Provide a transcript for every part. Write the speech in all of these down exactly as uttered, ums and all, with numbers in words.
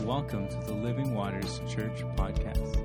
Welcome to the Living Waters Church podcast.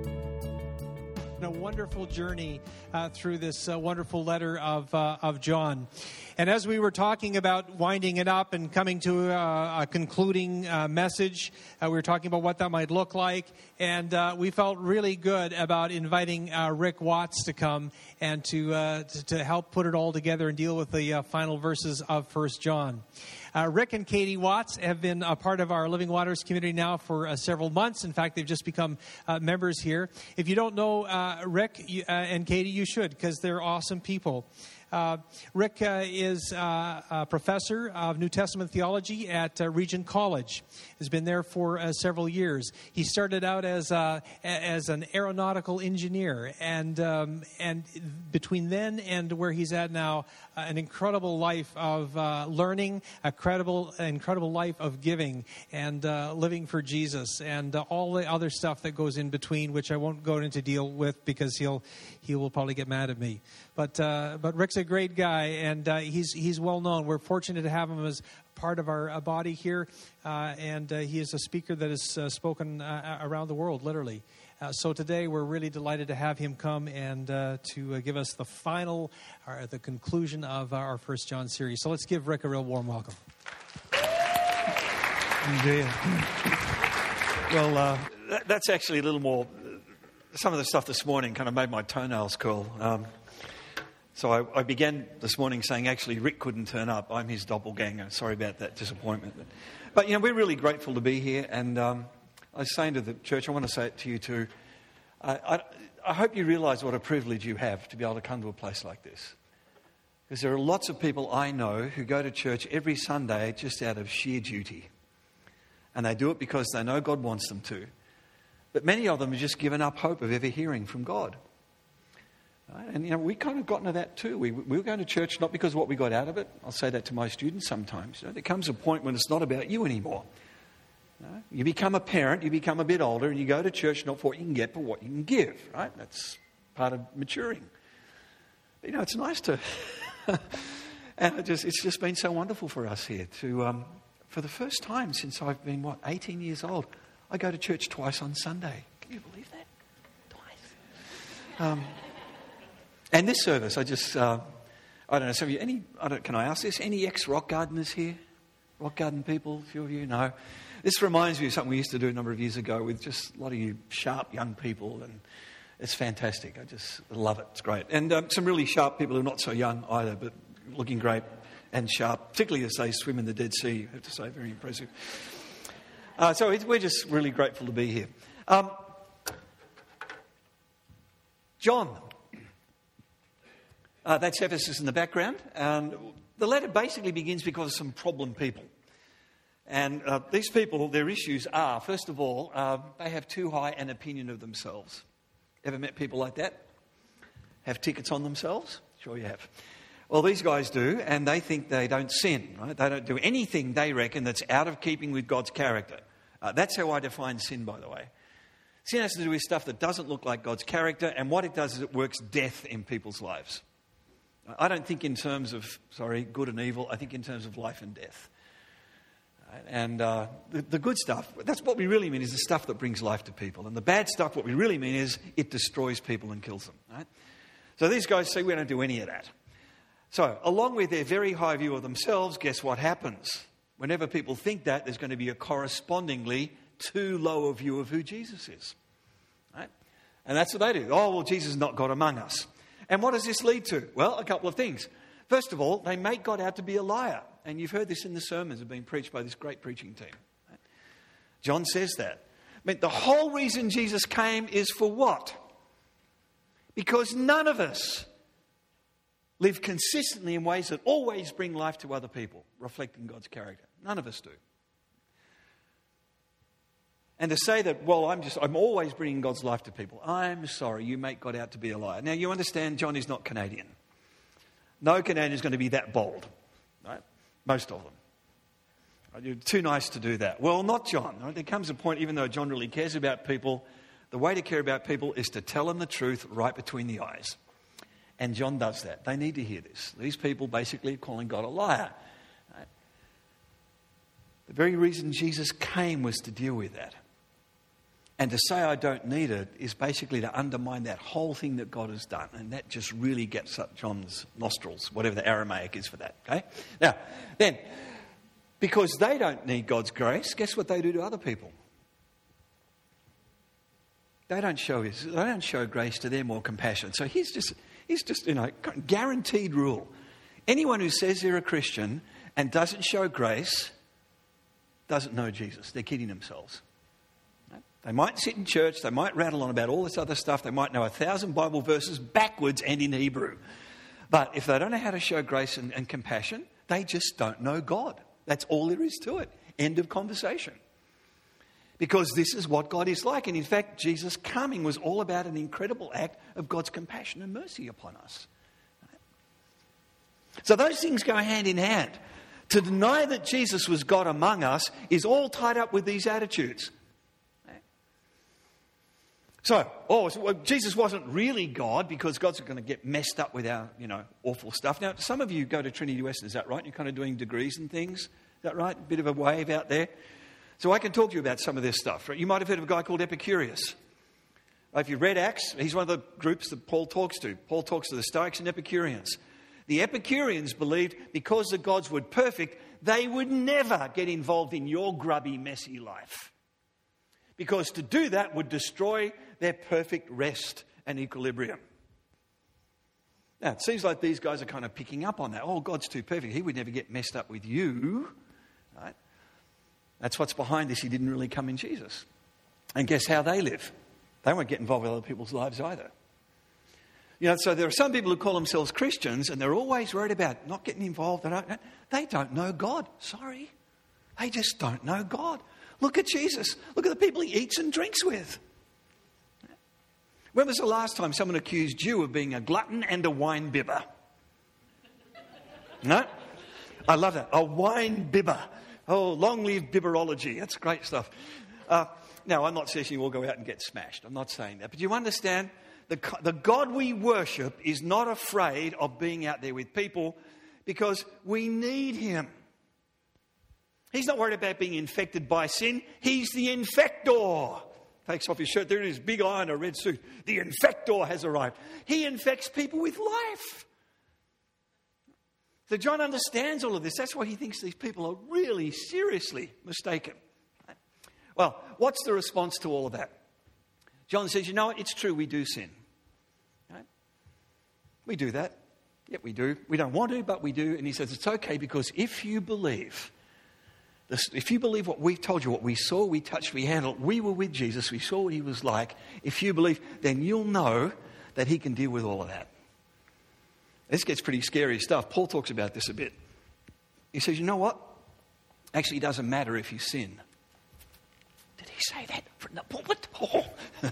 A wonderful journey uh, through this uh, wonderful letter of uh, of John. And as we were talking about winding it up and coming to uh, a concluding uh, message, uh, we were talking about what that might look like. And uh, we felt really good about inviting uh, Rick Watts to come and to, uh, to to help put it all together and deal with the uh, final verses of First John. Uh, Rick and Katie Watts have been a part of our Living Waters community now for uh, several months. In fact, they've just become uh, members here. If you don't know uh, Rick you, uh, and Katie, you should, because they're awesome people. Uh, Rick uh, is uh, a professor of New Testament theology at uh, Regent College. Has been there for uh, several years. He started out as uh, as an aeronautical engineer, and um, and between then and where he's at now, uh, an incredible life of uh, learning, a credible, incredible life of giving, and uh, living for Jesus, and uh, all the other stuff that goes in between, which I won't go into deal with because he'll he will probably get mad at me. But uh, but Rick's a great guy, and uh, he's he's well known. We're fortunate to have him as part of our uh, body here, uh, and uh, he is a speaker that is uh, spoken uh, around the world, literally. Uh, so today we're really delighted to have him come and uh, to uh, give us the final, or the conclusion of our First John series. So let's give Rick a real warm welcome. Well, uh, that, that's actually a little more. Some of the stuff this morning kind of made my toenails curl. Um, So I, I began this morning saying, actually, Rick couldn't turn up. I'm his doppelganger. Sorry about that disappointment. But, but you know, we're really grateful to be here. And um, I was saying to the church, I want to say it to you too. Uh, I, I hope you realise what a privilege you have to be able to come to a place like this. Because there are lots of people I know who go to church every Sunday just out of sheer duty. And they do it because they know God wants them to. But many of them have just given up hope of ever hearing from God. And, you know, we kind of got into that too. We, we were going to church not because of what we got out of it. I'll say that to my students sometimes. You know, there comes a point when it's not about you anymore. You know, you become a parent, you become a bit older, and you go to church not for what you can get, but what you can give, right? That's part of maturing. But, you know, it's nice to... and it just, it's just been so wonderful for us here to, um, for the first time since I've been, what, eighteen years old, I go to church twice on Sunday. Can you believe that? Twice. Um... And this service, I just, uh, I don't know, some of you, any, I don't, can I ask this? Any ex-rock gardeners here? Rock garden people, a few of you? No. This reminds me of something we used to do a number of years ago with just a lot of you sharp young people, and it's fantastic. I just love it. It's great. And um, some really sharp people who are not so young either, but looking great and sharp, particularly as they swim in the Dead Sea, I have to say, very impressive. Uh, so we're just really grateful to be here. Um, John. Uh, that's Ephesus in the background. And the letter basically begins because of some problem people. And uh, these people, their issues are, first of all, uh, they have too high an opinion of themselves. Ever met people like that? Have tickets on themselves? Sure you have. Well, these guys do, and they think they don't sin, right? They don't do anything, they reckon, that's out of keeping with God's character. Uh, that's how I define sin, by the way. Sin has to do with stuff that doesn't look like God's character, and what it does is it works death in people's lives. I don't think in terms of, sorry, good and evil. I think in terms of life and death. And uh, the, the good stuff, that's what we really mean, is the stuff that brings life to people. And the bad stuff, what we really mean is it destroys people and kills them. Right? So these guys say we don't do any of that. So along with their very high view of themselves, guess what happens? Whenever people think that, there's going to be a correspondingly too low a view of who Jesus is. Right? And that's what they do. Oh, well, Jesus is not God among us. And what does this lead to? Well, a couple of things. First of all, they make God out to be a liar. And you've heard this in the sermons that have been preached by this great preaching team. John says that. I mean, the whole reason Jesus came is for what? Because none of us live consistently in ways that always bring life to other people, reflecting God's character. None of us do. And to say that, well, I'm just, I'm always bringing God's life to people. I'm sorry, you make God out to be a liar. Now, you understand John is not Canadian. No Canadian is going to be that bold, right? Most of them. You're too nice to do that. Well, not John. Right? There comes a point, even though John really cares about people, the way to care about people is to tell them the truth right between the eyes. And John does that. They need to hear this. These people basically are calling God a liar. Right? The very reason Jesus came was to deal with that. And to say I don't need it is basically to undermine that whole thing that God has done. And that just really gets up John's nostrils, whatever the Aramaic is for that. Okay? Now, then, because they don't need God's grace, guess what they do to other people? They don't show his, they don't show grace to them or compassion. So he's just, he's just, you know, guaranteed rule. Anyone who says they're a Christian and doesn't show grace doesn't know Jesus. They're kidding themselves. They might sit in church, they might rattle on about all this other stuff, they might know a thousand Bible verses backwards and in Hebrew. But if they don't know how to show grace and, and compassion, they just don't know God. That's all there is to it. End of conversation. Because this is what God is like. And in fact, Jesus' coming was all about an incredible act of God's compassion and mercy upon us. So those things go hand in hand. To deny that Jesus was God among us is all tied up with these attitudes. So, oh, so, well, Jesus wasn't really God because God's going to get messed up with our, you know, awful stuff. Now, some of you go to Trinity Western, is that right? You're kind of doing degrees and things. Is that right? A bit of a wave out there. So I can talk to you about some of this stuff. Right? You might have heard of a guy called Epicurus. If you've read Acts, he's one of the groups that Paul talks to. Paul talks to the Stoics and Epicureans. The Epicureans believed because the gods were perfect, they would never get involved in your grubby, messy life. Because to do that would destroy their perfect rest and equilibrium. Now, it seems like these guys are kind of picking up on that. Oh, God's too perfect. He would never get messed up with you. Right? That's what's behind this. He didn't really come in Jesus. And guess how they live? They won't get involved with other people's lives either. You know, so there are some people who call themselves Christians and they're always worried about not getting involved. They don't, they don't know God. Sorry. They just don't know God. Look at Jesus. Look at the people he eats and drinks with. When was the last time someone accused you of being a glutton and a wine bibber? No? I love that. A wine bibber. Oh, long live bibberology. That's great stuff. Uh, now, I'm not suggesting you all go out and get smashed. I'm not saying that. But you understand, the, the God we worship is not afraid of being out there with people because we need him. He's not worried about being infected by sin. He's the infector. Takes off his shirt. There it is, big eye in a red suit. The infector has arrived. He infects people with life. So John understands all of this. That's why he thinks these people are really seriously mistaken. Well, what's the response to all of that? John says, you know what? It's true, we do sin. Right? We do that. Yep, we do. We don't want to, but we do. And he says, it's okay because if you believe... If you believe what we've told you, what we saw, we touched, we handled, we were with Jesus, we saw what he was like. If you believe, then you'll know that he can deal with all of that. This gets pretty scary stuff. Paul talks about this a bit. He says, you know what? Actually, it doesn't matter if you sin. Did he say that from the pulpit? Oh.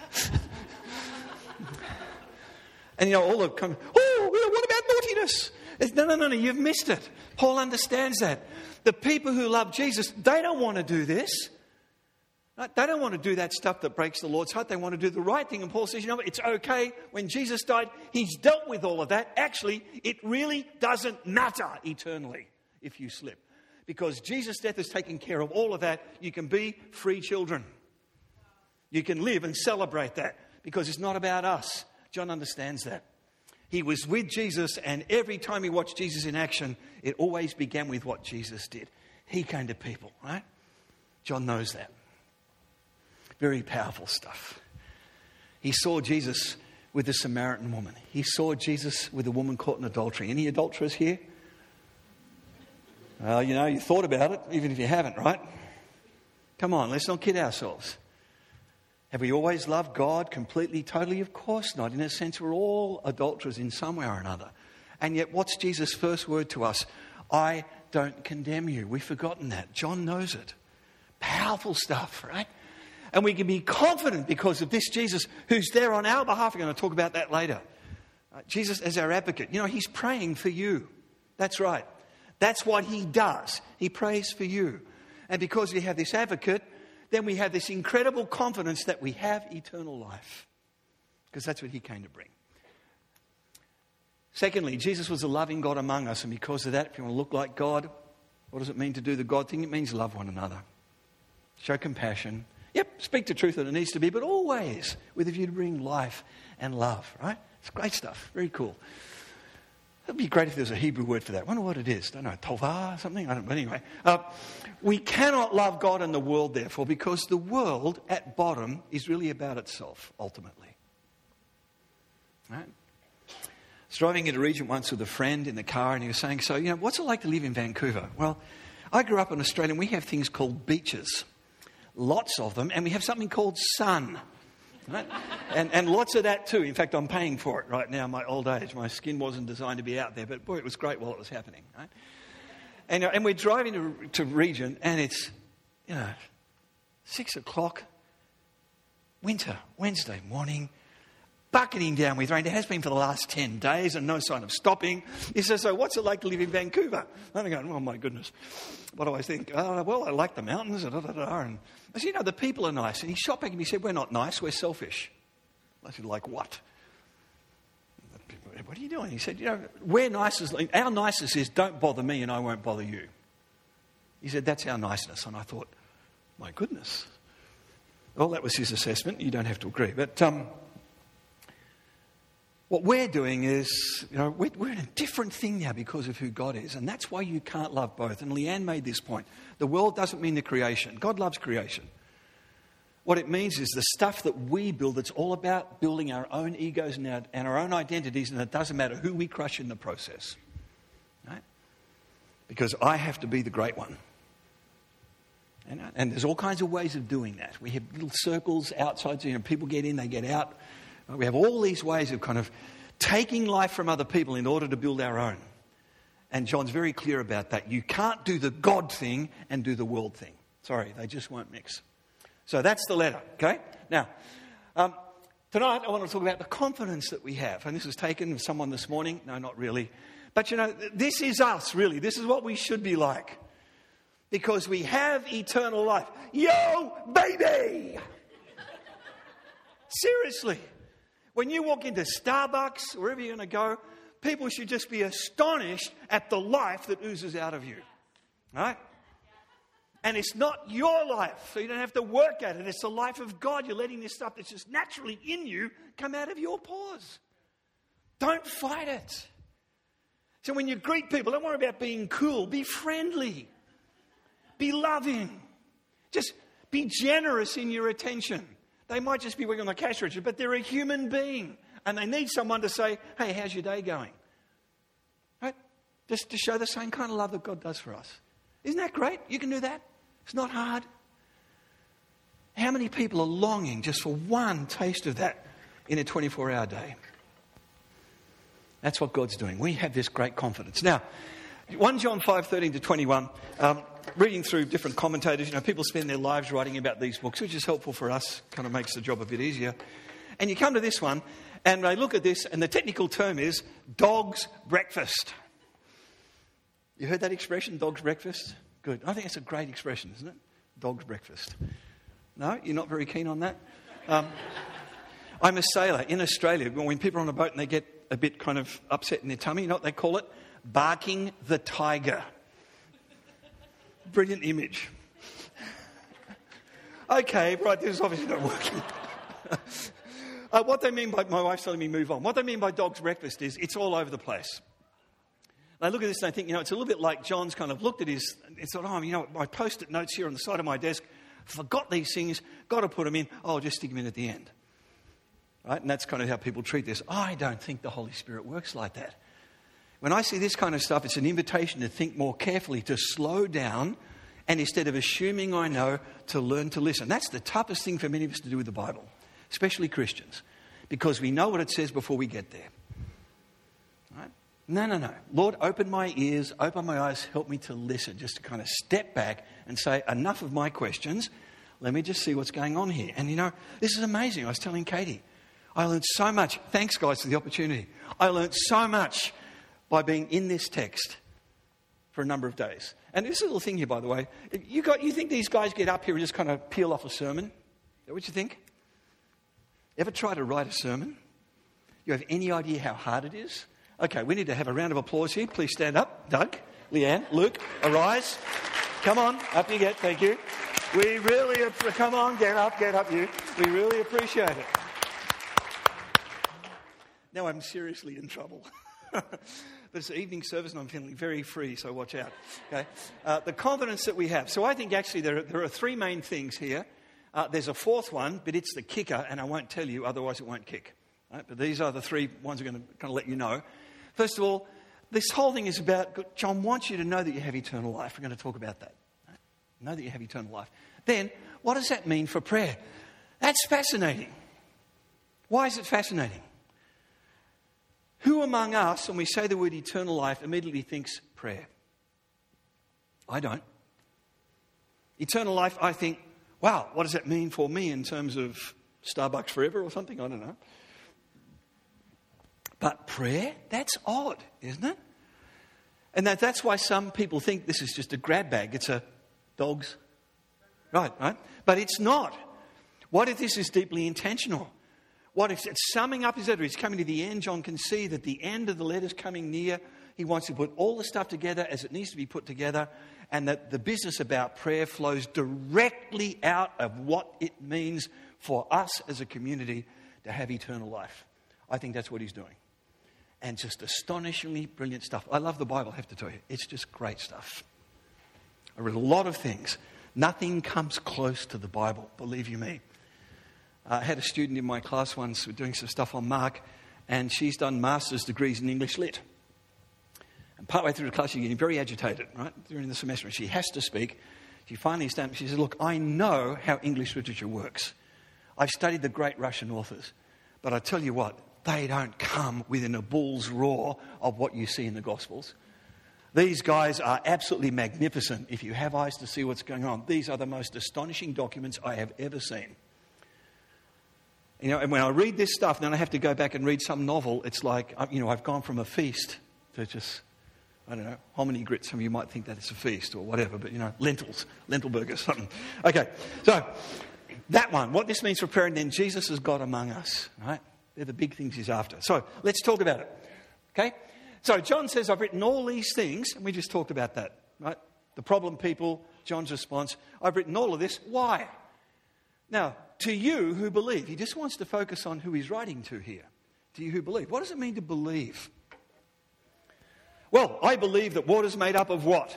And you know, all of them come, oh, what about naughtiness? It's, no, no, no, no, you've missed it. Paul understands that. The people who love Jesus, they don't want to do this. They don't want to do that stuff that breaks the Lord's heart. They want to do the right thing. And Paul says, you know what, it's okay. When Jesus died, he's dealt with all of that. Actually, it really doesn't matter eternally if you slip. Because Jesus' death has taken care of all of that. You can be free children. You can live and celebrate that. Because it's not about us. John understands that. He was with Jesus, and every time he watched Jesus in action, it always began with what Jesus did. He came to people, right? John knows that. Very powerful stuff. He saw Jesus with the Samaritan woman. He saw Jesus with a woman caught in adultery. Any adulterers here? Well, you know, you thought about it, even if you haven't, right? Come on, let's not kid ourselves. Have we always loved God completely, totally? Of course not. In a sense, we're all adulterers in some way or another. And yet, what's Jesus' first word to us? I don't condemn you. We've forgotten that. John knows it. Powerful stuff, right? And we can be confident because of this Jesus who's there on our behalf. We're going to talk about that later. Uh, Jesus as our advocate. You know, he's praying for you. That's right. That's what he does. He prays for you. And because we have this advocate, then we have this incredible confidence that we have eternal life. Because that's what he came to bring. Secondly, Jesus was a loving God among us. And because of that, if you want to look like God, What does it mean to do the God thing? It means love one another. Show compassion. Yep, speak the truth that it needs to be, but always with a view to bring life and love, right? It's great stuff. Very cool. It would be great if there was a Hebrew word for that. I wonder what it is. I don't know, tovah or something? I don't know. But anyway, uh, we cannot love God and the world, therefore, because the world, at bottom, is really about itself, ultimately. Right? I was driving into Regent once with a friend in the car, and he was saying, so, you know, what's it like to live in Vancouver? Well, I grew up in Australia, and we have things called beaches. Lots of them, and we have something called sun. Right? And, and lots of that too. In fact, I'm paying for it right now in my old age. My skin wasn't designed to be out there, but boy, it was great while it was happening. Right? And, and we're driving to, to Regent, and it's, you know, six o'clock, winter, Wednesday morning, bucketing down with rain. It has been for the last ten days and no sign of stopping. He says, so what's it like to live in Vancouver? And I'm going, oh my goodness. What do I think? Oh, well, I like the mountains. Da, da, da. And I said, you know, the people are nice. And he shot back and he said, we're not nice, we're selfish. I said, like what? What are you doing? He said, you know, we're nice as, our niceness is don't bother me and I won't bother you. He said, that's our niceness. And I thought, my goodness. Well, that was his assessment. You don't have to agree. But um, what we're doing is, you know, we're, we're in a different thing now because of who God is. And that's why you can't love both. And Leanne made this point. The world doesn't mean the creation. God loves creation. What it means is the stuff that we build, it's all about building our own egos and our, and our own identities, and it doesn't matter who we crush in the process. Right? Because I have to be the great one. And, and there's all kinds of ways of doing that. We have little circles outside, so you know, people get in, they get out. We have all these ways of kind of taking life from other people in order to build our own. And John's very clear about that. You can't do the God thing and do the world thing. Sorry, they just won't mix. So that's the letter, okay? Now, um, tonight I want to talk about the confidence that we have. And this was taken from someone this morning. No, not really. But, you know, this is us, really. This is what we should be like. Because we have eternal life. Yo, baby! Seriously. When you walk into Starbucks, wherever you're going to go, people should just be astonished at the life that oozes out of you. Right? And it's not your life, so you don't have to work at it. It's the life of God. You're letting this stuff that's just naturally in you come out of your pores. Don't fight it. So when you greet people, don't worry about being cool. Be friendly. Be loving. Just be generous in your attention. They might just be working on the cash register, but they're a human being. And they need someone to say, hey, how's your day going? Right? Just to show the same kind of love that God does for us. Isn't that great? You can do that. It's not hard. How many people are longing just for one taste of that in a twenty-four hour day? That's what God's doing. We have this great confidence. Now, First John five, thirteen to twenty-one, um, reading through different commentators, you know, people spend their lives writing about these books, which is helpful for us, kind of makes the job a bit easier. And you come to this one, and they look at this, and the technical term is dog's breakfast. You heard that expression, dog's breakfast? Good. I think it's a great expression, isn't it? Dog's breakfast. No? You're not very keen on that? Um, I'm a sailor in Australia. When people are on a boat and they get a bit kind of upset in their tummy, you know what they call it? Barking the tiger. Brilliant image. Okay, right, this is obviously not working. uh, what they mean by, my wife's telling me move on. What they mean by dog's breakfast is it's all over the place. They look at this and they think, you know, it's a little bit like John's kind of looked at his, and thought, oh, you know, my post-it notes here on the side of my desk, forgot these things, got to put them in, oh, I'll just stick them in at the end. Right? And that's kind of how people treat this. I don't think the Holy Spirit works like that. When I see this kind of stuff, it's an invitation to think more carefully, to slow down, and instead of assuming I know, to learn to listen. That's the toughest thing for many of us to do with the Bible, especially Christians, because we know what it says before we get there. Right? No, no, no. Lord, open my ears, open my eyes, help me to listen, just to kind of step back and say, enough of my questions. Let me just see what's going on here. And, you know, this is amazing. I was telling Katie, I learned so much. Thanks, guys, for the opportunity. I learned so much by being in this text for a number of days. And this little thing here, by the way, you got, you think these guys get up here and just kind of peel off a sermon? Is that what you think? Ever try to write a sermon? You have any idea how hard it is? Okay, we need to have a round of applause here. Please stand up. Doug, Leanne, Luke, arise. Come on, up you get, thank you. We really, come on, get up, get up you. We really appreciate it. Now I'm seriously in trouble. But it's the evening service and I'm feeling very free, so watch out. Okay, uh, the confidence that we have. So I think actually there are, there are three main things here. Uh, there's a fourth one, but it's the kicker, and I won't tell you, otherwise it won't kick. Right? But these are the three ones I'm going to kind of let you know. First of all, this whole thing is about, John wants you to know that you have eternal life. We're going to talk about that. Right? Know that you have eternal life. Then, what does that mean for prayer? That's fascinating. Why is it fascinating? Who among us, when we say the word eternal life, immediately thinks prayer? I don't. Eternal life, I think, wow, what does that mean for me in terms of Starbucks forever or something? I don't know. But prayer, that's odd, isn't it? And that, that's why some people think this is just a grab bag. It's a dog's. Right, right? But it's not. What if this is deeply intentional? What if it's summing up his letter? He's coming to the end. John can see that the end of the letter is coming near. He wants to put all the stuff together as it needs to be put together, and that the business about prayer flows directly out of what it means for us as a community to have eternal life. I think that's what he's doing. And just astonishingly brilliant stuff. I love the Bible, I have to tell you. It's just great stuff. I read a lot of things. Nothing comes close to the Bible, believe you me. I had a student in my class once doing some stuff on Mark, and she's done master's degrees in English Lit. And partway through the class, she's getting very agitated, right, during the semester. And she has to speak. She finally stands, she says, look, I know how English literature works. I've studied the great Russian authors. But I tell you what, they don't come within a bull's roar of what you see in the Gospels. These guys are absolutely magnificent if you have eyes to see what's going on. These are the most astonishing documents I have ever seen. You know, and when I read this stuff, then I have to go back and read some novel. It's like, you know, I've gone from a feast to just, I don't know, hominy grits. Some of you might think that it's a feast or whatever, but, you know, lentils, lentil burgers, something. Okay, so that one, what this means for prayer, and then Jesus is God among us, right? They're the big things he's after. So let's talk about it, okay? So John says, I've written all these things, and we just talked about that, right? The problem people, John's response, I've written all of this. Why? Now, to you who believe, he just wants to focus on who he's writing to here. To you who believe. What does it mean to believe? Well, I believe that water's made up of what?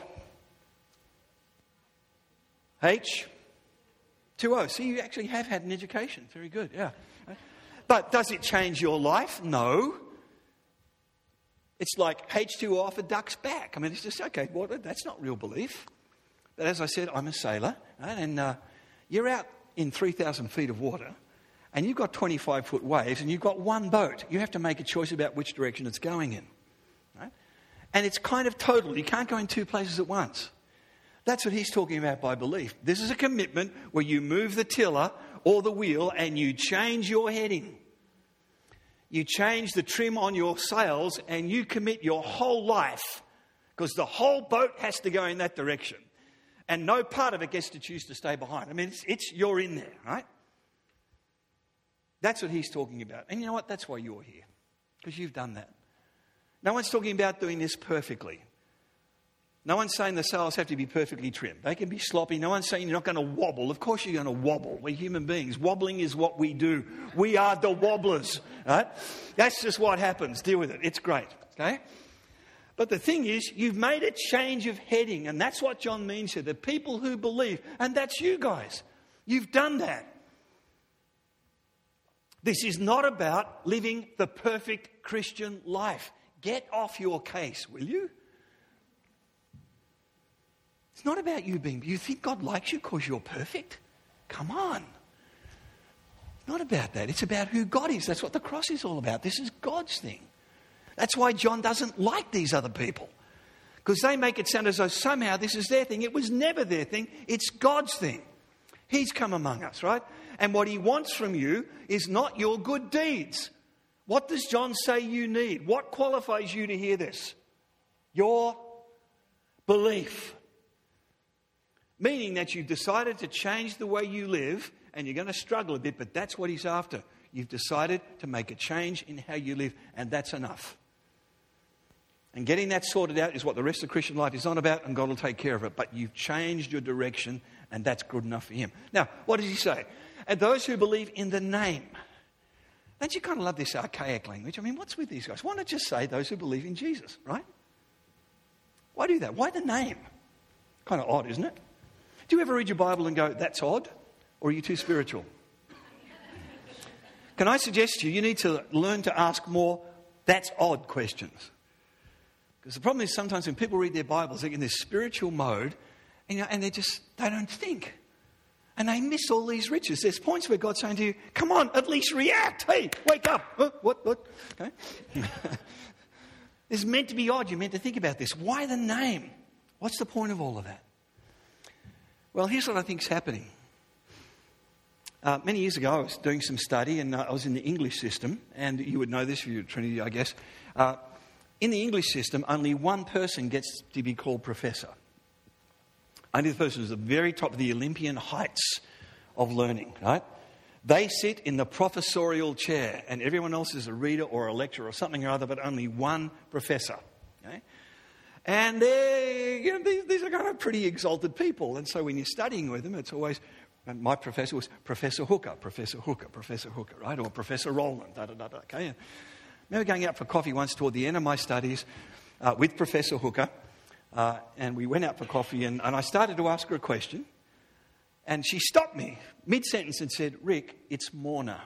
H two O. See, you actually have had an education. Very good, yeah. But does it change your life? No. It's like H two O off a duck's back. I mean, it's just, okay, water, that's not real belief. But as I said, I'm a sailor, right? And uh, you're out in three thousand feet of water, and you've got twenty-five foot waves, and you've got one boat. You have to make a choice about which direction it's going in. Right? And it's kind of total. You can't go in two places at once. That's what he's talking about by belief. This is a commitment where you move the tiller or the wheel and you change your heading. You change the trim on your sails and you commit your whole life, because the whole boat has to go in that direction. And no part of it gets to choose to stay behind. I mean, it's, it's you're in there, right? That's what he's talking about. And you know what? That's why you're here, because you've done that. No one's talking about doing this perfectly. No one's saying the sails have to be perfectly trimmed. They can be sloppy. No one's saying you're not going to wobble. Of course you're going to wobble. We're human beings. Wobbling is what we do. We are the wobblers, right? That's just what happens. Deal with it. It's great, okay? But the thing is, you've made a change of heading, and that's what John means here. The people who believe, and that's you guys. You've done that. This is not about living the perfect Christian life. Get off your case, will you? It's not about you being... You think God likes you because you're perfect? Come on. It's not about that. It's about who God is. That's what the cross is all about. This is God's thing. That's why John doesn't like these other people, because they make it sound as though somehow this is their thing. It was never their thing. It's God's thing. He's come among us, right? And what he wants from you is not your good deeds. What does John say you need? What qualifies you to hear this? Your belief. Meaning that you've decided to change the way you live, and you're going to struggle a bit, but that's what he's after. You've decided to make a change in how you live, and that's enough. And getting that sorted out is what the rest of Christian life is on about, and God will take care of it. But you've changed your direction, and that's good enough for him. Now, what does he say? And those who believe in the name. Don't you kind of love this archaic language? I mean, what's with these guys? Why not just say those who believe in Jesus, right? Why do that? Why the name? Kind of odd, isn't it? Do you ever read your Bible and go, that's odd? Or are you too spiritual? Can I suggest to you, you need to learn to ask more that's odd questions. Because the problem is sometimes when people read their Bibles, they're in this spiritual mode, and, you know, and they just, they don't think. And they miss all these riches. There's points where God's saying to you, come on, at least react. Hey, wake up. Uh, what, what? Okay. It's meant to be odd. You're meant to think about this. Why the name? What's the point of all of that? Well, here's what I think is happening. Uh, many years ago, I was doing some study, and uh, I was in the English system. And you would know this if you're at Trinity, I guess. Uh, in the English system, only one person gets to be called professor. Only the person who's at the very top of the Olympian heights of learning, right? They sit in the professorial chair, and everyone else is a reader or a lecturer or something or other, but only one professor. Okay? And they're, you know, these, these are kind of pretty exalted people. And so when you're studying with them, it's always, and my professor was Professor Hooker, Professor Hooker, Professor Hooker, right? Or Professor Rowland, da da da da. Okay? And I remember going out for coffee once toward the end of my studies uh, with Professor Hooker. Uh, and we went out for coffee, and, and I started to ask her a question. And she stopped me mid-sentence and said, Rick, it's Morna.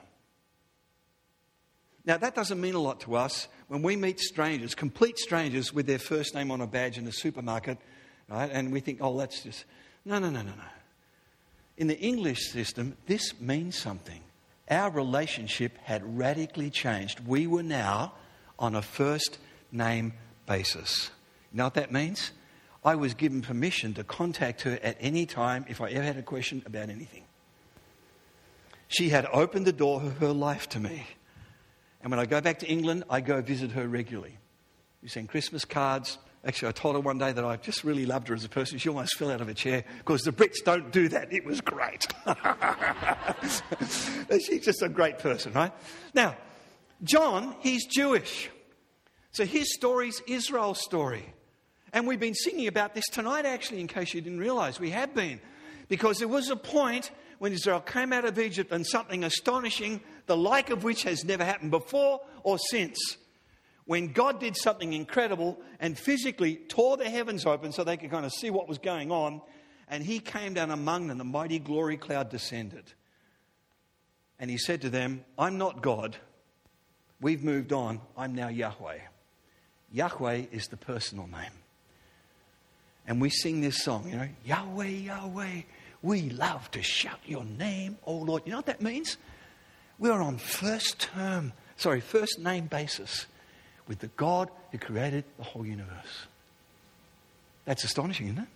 Now, that doesn't mean a lot to us when we meet strangers, complete strangers with their first name on a badge in a supermarket, right? And we think, oh, that's just... No, no, no, no, no. In the English system, this means something. Our relationship had radically changed. We were now on a first name basis. You know what that means? I was given permission to contact her at any time if I ever had a question about anything. She had opened the door of her life to me. And when I go back to England, I go visit her regularly. We send Christmas cards. Actually, I told her one day that I just really loved her as a person. She almost fell out of a chair because the Brits don't do that. It was great. She's just a great person, right? Now, John, he's Jewish. So his story's Israel's story. And we've been singing about this tonight, actually, in case you didn't realize. We have been. Because there was a point when Israel came out of Egypt and something astonishing, the like of which has never happened before or since. When God did something incredible and physically tore the heavens open so they could kind of see what was going on. And he came down among them, the mighty glory cloud descended. And he said to them, I'm not God. We've moved on. I'm now Yahweh. Yahweh is the personal name. And we sing this song, you know, Yahweh, Yahweh, we love to shout your name, O Lord. You know what that means? We're on first term, sorry, first name basis with the God who created the whole universe. That's astonishing, isn't it?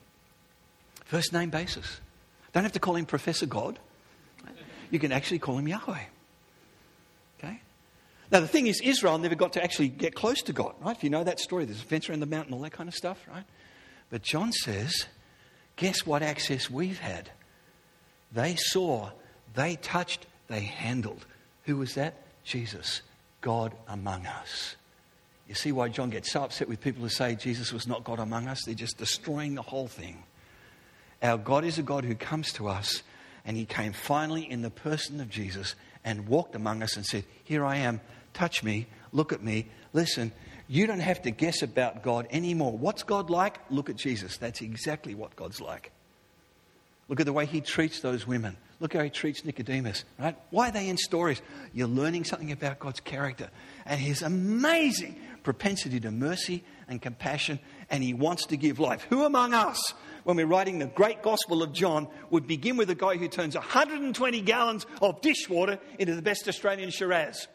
First name basis. Don't have to call him Professor God. You can actually call him Yahweh. Okay? Now, the thing is, Israel never got to actually get close to God, right? If you know that story, there's a fence around the mountain, all that kind of stuff, right? But John says, guess what access we've had? They saw, they touched, they handled. Who was that? Jesus, God among us. You see why John gets so upset with people who say Jesus was not God among us? They're just destroying the whole thing. Our God is a God who comes to us, and he came finally in the person of Jesus and walked among us and said, here I am, touch me, look at me, listen. You don't have to guess about God anymore. What's God like? Look at Jesus. That's exactly what God's like. Look at the way he treats those women. Look how he treats Nicodemus, right? Why are they in stories? You're learning something about God's character and his amazing propensity to mercy and compassion, and he wants to give life. Who among us, when we're writing the great Gospel of John, would begin with a guy who turns one hundred twenty gallons of dishwater into the best Australian Shiraz?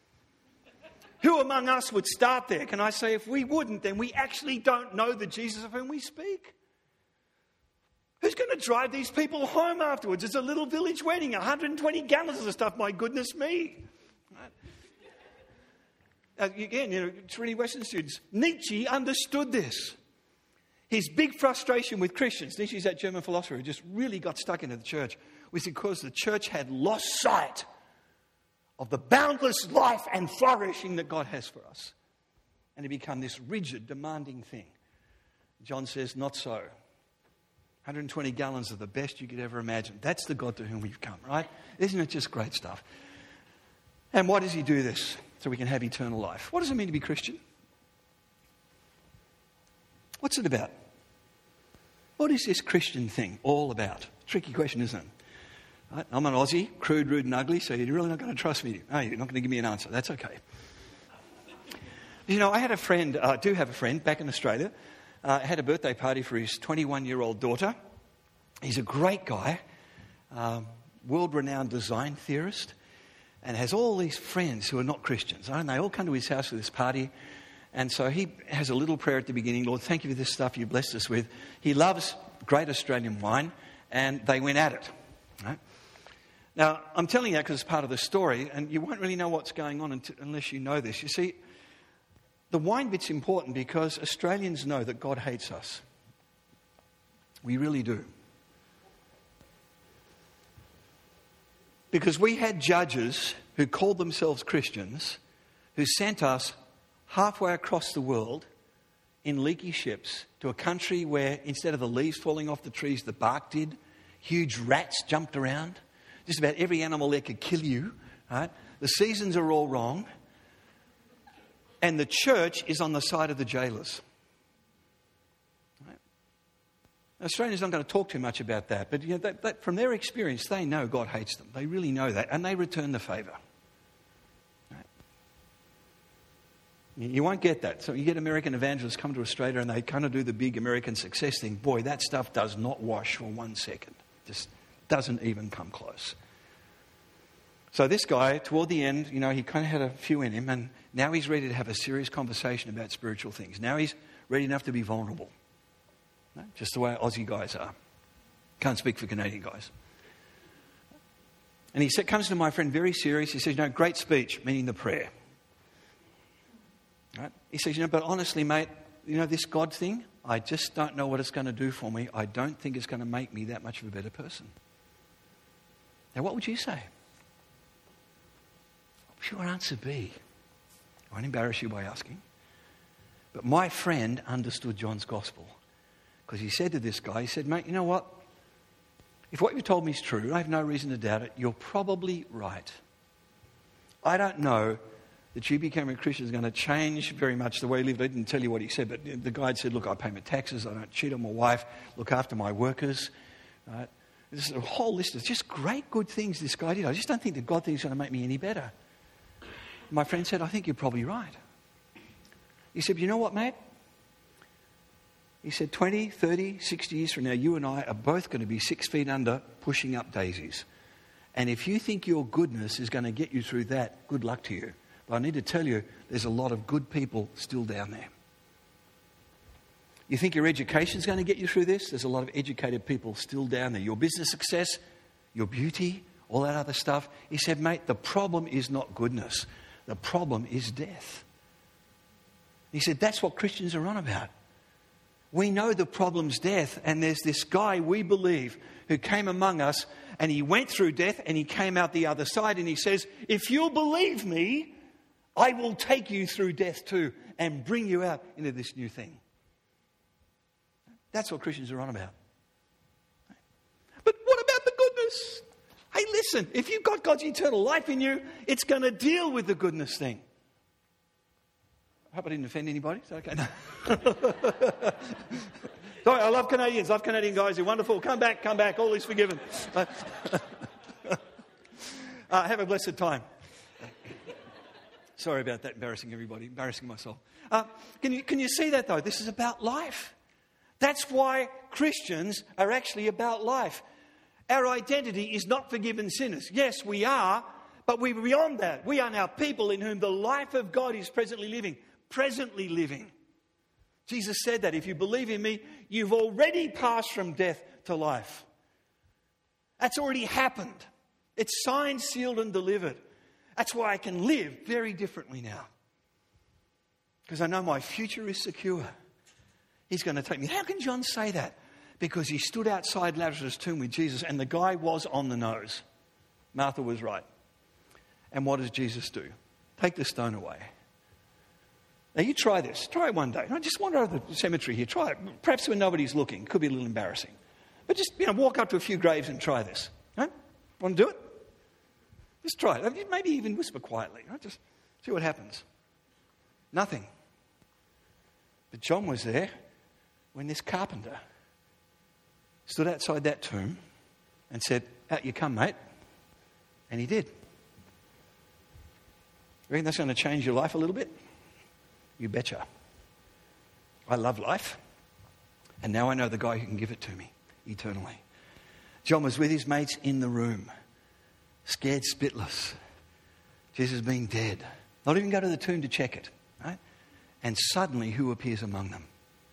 Who among us would start there? Can I say, if we wouldn't, then we actually don't know the Jesus of whom we speak. Who's going to drive these people home afterwards? It's a little village wedding, one hundred twenty gallons of stuff, my goodness me. Right? Uh, again, you know, Trinity Western students, Nietzsche understood this. His big frustration with Christians, Nietzsche's that German philosopher who just really got stuck into the church, was because the church had lost sight of the boundless life and flourishing that God has for us. and it become this rigid, demanding thing. John says, not so. one hundred twenty gallons of the best you could ever imagine. That's the God to whom we've come, right? Isn't it just great stuff? And why does he do this? So we can have eternal life. What does it mean to be Christian? What's it about? What is this Christian thing all about? Tricky question, isn't it? Right? I'm an Aussie, crude, rude and ugly, so you're really not going to trust me. No, you're not going to give me an answer. That's okay. You know, I had a friend, I uh, do have a friend back in Australia, uh, had a birthday party for his twenty-one-year-old daughter. He's a great guy, um, world-renowned design theorist, and has all these friends who are not Christians. Right? And they all come to his house for this party. And so he has a little prayer at the beginning. Lord, thank you for this stuff you blessed us with. He loves great Australian wine, and they went at it. Right? Now, I'm telling you that because it's part of the story, and you won't really know what's going on until, unless you know this. You see, the wine bit's important because Australians know that God hates us. We really do. Because we had judges who called themselves Christians who sent us halfway across the world in leaky ships to a country where instead of the leaves falling off the trees, the bark did. Huge rats jumped around. Just about every animal there could kill you. Right? The seasons are all wrong. And the church is on the side of the jailers. Right? Australians aren't going to talk too much about that. But you know, that, that, from their experience, they know God hates them. They really know that. And they return the favour. You won't get that. So you get American evangelists come to Australia and they kind of do the big American success thing. Boy, that stuff does not wash for one second. Just doesn't even come close. So this guy, toward the end, you know, he kind of had a few in him, and now he's ready to have a serious conversation about spiritual things. Now he's ready enough to be vulnerable. Right? Just the way Aussie guys are. Can't speak for Canadian guys. And he said, comes to my friend very serious. He says, you know, great speech, meaning the prayer. Right? He says, you know, but honestly, mate, you know, this God thing, I just don't know what it's going to do for me. I don't think it's going to make me that much of a better person. Now, what would you say? What would your answer be? I won't embarrass you by asking. But my friend understood John's gospel. Because he said to this guy, he said, mate, you know what? If what you told me is true, I have no reason to doubt it, you're probably right. I don't know that you becoming a Christian is going to change very much the way you live. I didn't tell you what he said, but the guy said, look, I pay my taxes, I don't cheat on my wife, look after my workers. Right? There's a whole list of just great, good things this guy did. I just don't think the God thing is going to make me any better. My friend said, I think you're probably right. He said, you know what, mate? He said, twenty, thirty, sixty years from now, you and I are both going to be six feet under, pushing up daisies. And if you think your goodness is going to get you through that, good luck to you. But I need to tell you, there's a lot of good people still down there. You think your education is going to get you through this? There's a lot of educated people still down there. Your business success, your beauty, all that other stuff. He said, mate, the problem is not goodness. The problem is death. He said, that's what Christians are on about. We know the problem's death, and there's this guy we believe who came among us, and he went through death, and he came out the other side, and he says, if you'll believe me, I will take you through death too and bring you out into this new thing. That's what Christians are on about. But what about the goodness? Hey, listen, if you've got God's eternal life in you, it's going to deal with the goodness thing. I hope I didn't offend anybody. Is that okay? No. Sorry, I love Canadians. Love Canadian guys. They're wonderful. Come back, come back. All is forgiven. uh, have a blessed time. Sorry about that, embarrassing everybody, embarrassing myself. Uh, can you, can you see that, though? This is about life. That's why Christians are actually about life. Our identity is not forgiven sinners. Yes, we are, but we're beyond that. We are now people in whom the life of God is presently living. Presently living. Jesus said that if you believe in me, you've already passed from death to life. That's already happened. It's signed, sealed, and delivered. That's why I can live very differently now. Because I know my future is secure. He's going to take me. How can John say that? Because he stood outside Lazarus' tomb with Jesus, and the guy was on the nose. Martha was right. And what does Jesus do? Take the stone away. Now, you try this. Try it one day. No, just wander over the cemetery here. Try it. Perhaps when nobody's looking. Could be a little embarrassing. But just, you know, walk up to a few graves and try this. Right? Want to do it? Just try it. Maybe even whisper quietly. Right? Just see what happens. Nothing. But John was there when this carpenter stood outside that tomb and said, "Out you come, mate." And he did. You reckon that's going to change your life a little bit? You betcha. I love life. And now I know the guy who can give it to me eternally. John was with his mates in the room, scared spitless. Jesus being dead. Not even go to the tomb to check it. Right? And suddenly, who appears among them?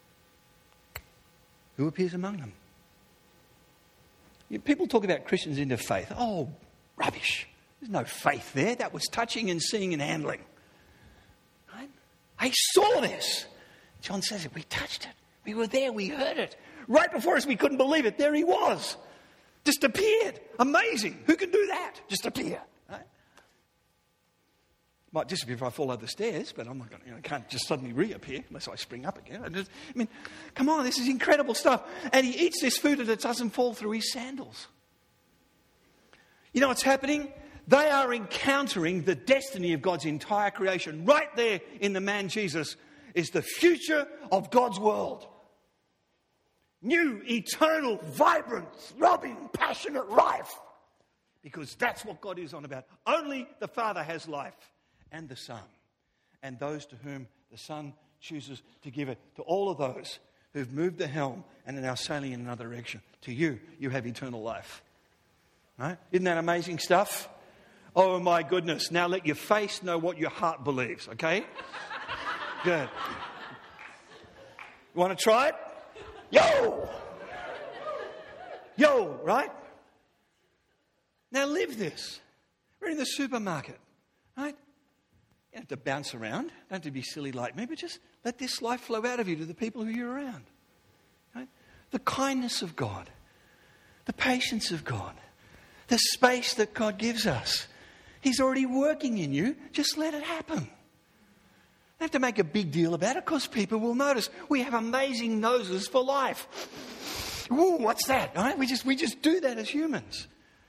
Who appears among them? People talk about Christians into faith. Oh, rubbish. There's no faith there. That was touching and seeing and handling. Right? I saw this. John says it. We touched it. We were there. We heard it. Right before us, we couldn't believe it. There he was. Just appeared. Amazing. Who can do that? Just appear. Right? Might disappear if I fall over the stairs, but I'm not going to, you know, I can't just suddenly reappear unless I spring up again. I, just, I mean, come on, this is incredible stuff. And he eats this food and it doesn't fall through his sandals. You know what's happening? They are encountering the destiny of God's entire creation. Right there in the man Jesus is the future of God's world. New, eternal, vibrant, throbbing, passionate life. Because that's what God is on about. Only the Father has life, and the Son, and those to whom the Son chooses to give it. To all of those who've moved the helm and are now sailing in another direction. To you, you have eternal life. Right? Isn't that amazing stuff? Oh my goodness. Now let your face know what your heart believes, okay? Good. You want to try it? Yo! Yo, right? Now live this. We're in the supermarket, right? You don't have to bounce around. Don't have to be silly like me, but just let this life flow out of you to the people who you're around. Right? The kindness of God. The patience of God. The space that God gives us. He's already working in you. Just let it happen. Don't have to make a big deal about it because people will notice. We have amazing noses for life. Ooh, what's that? Right? We just we just do that as humans.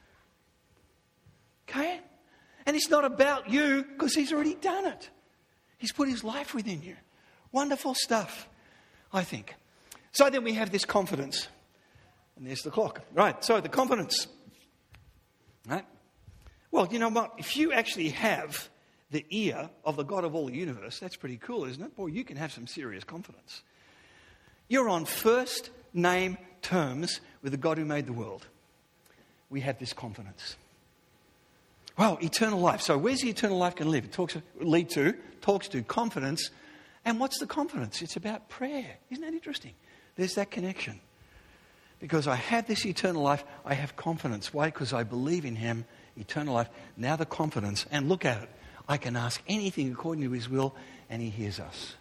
Okay? And it's not about you because he's already done it. He's put his life within you. Wonderful stuff, I think. So then we have this confidence. And there's the clock. Right, so the confidence. Right? Well, you know what? If you actually have the ear of the God of all the universe, that's pretty cool, isn't it? Boy, you can have some serious confidence. You're on first name terms with the God who made the world. We have this confidence. Well, eternal life. So where's the eternal life going to live? It talks lead to, talks to confidence. And what's the confidence? It's about prayer. Isn't that interesting? There's that connection. Because I have this eternal life, I have confidence. Why? Because I believe in him, eternal life. Now the confidence. And look at it. I can ask anything according to his will, and he hears us.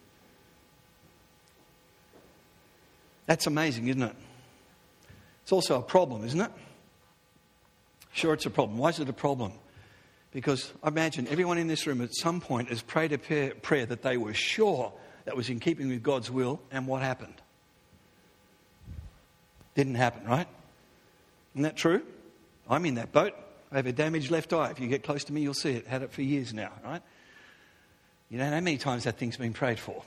That's amazing, isn't it? It's also a problem, isn't it? Sure, it's a problem. Why is it a problem? Because I imagine everyone in this room at some point has prayed a prayer, prayer that they were sure that was in keeping with God's will, and what happened? Didn't happen, right? Isn't that true? I'm in that boat. I have a damaged left eye. If you get close to me, you'll see it. Had it for years now, right? You don't know how many times that thing's been prayed for.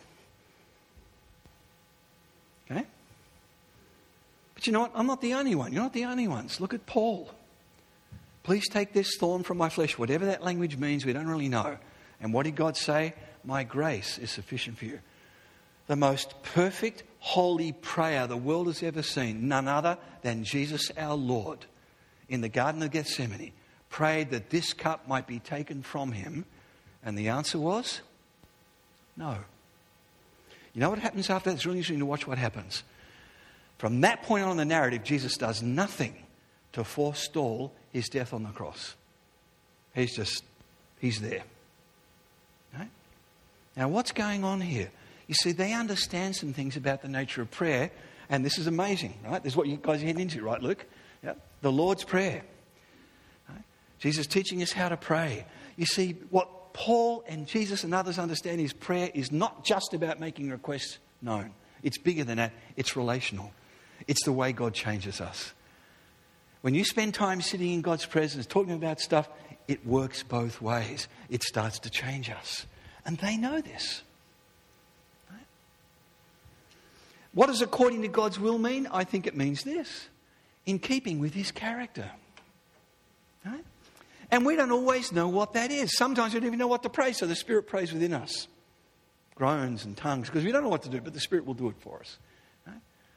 Okay? But you know what? I'm not the only one. You're not the only ones. Look at Paul. Please take this thorn from my flesh. Whatever that language means, we don't really know. And what did God say? My grace is sufficient for you. The most perfect, holy prayer the world has ever seen. None other than Jesus our Lord in the Garden of Gethsemane prayed that this cup might be taken from him. And the answer was no. You know what happens after that? It's really interesting to watch what happens. From that point on in the narrative, Jesus does nothing to forestall his death on the cross. He's just, he's there. Right? Now what's going on here? You see, they understand some things about the nature of prayer, and this is amazing, right? This is what you guys are heading into, right, Luke? Yep. The Lord's Prayer. Right? Jesus teaching us how to pray. You see, what Paul and Jesus and others understand is prayer is not just about making requests known. It's bigger than that. It's relational. It's the way God changes us. When you spend time sitting in God's presence, talking about stuff, it works both ways. It starts to change us. And they know this. Right? What does according to God's will mean? I think it means this. In keeping with his character. Right? And we don't always know what that is. Sometimes we don't even know what to pray, so the Spirit prays within us. Groans and tongues, because we don't know what to do, but the Spirit will do it for us. Right?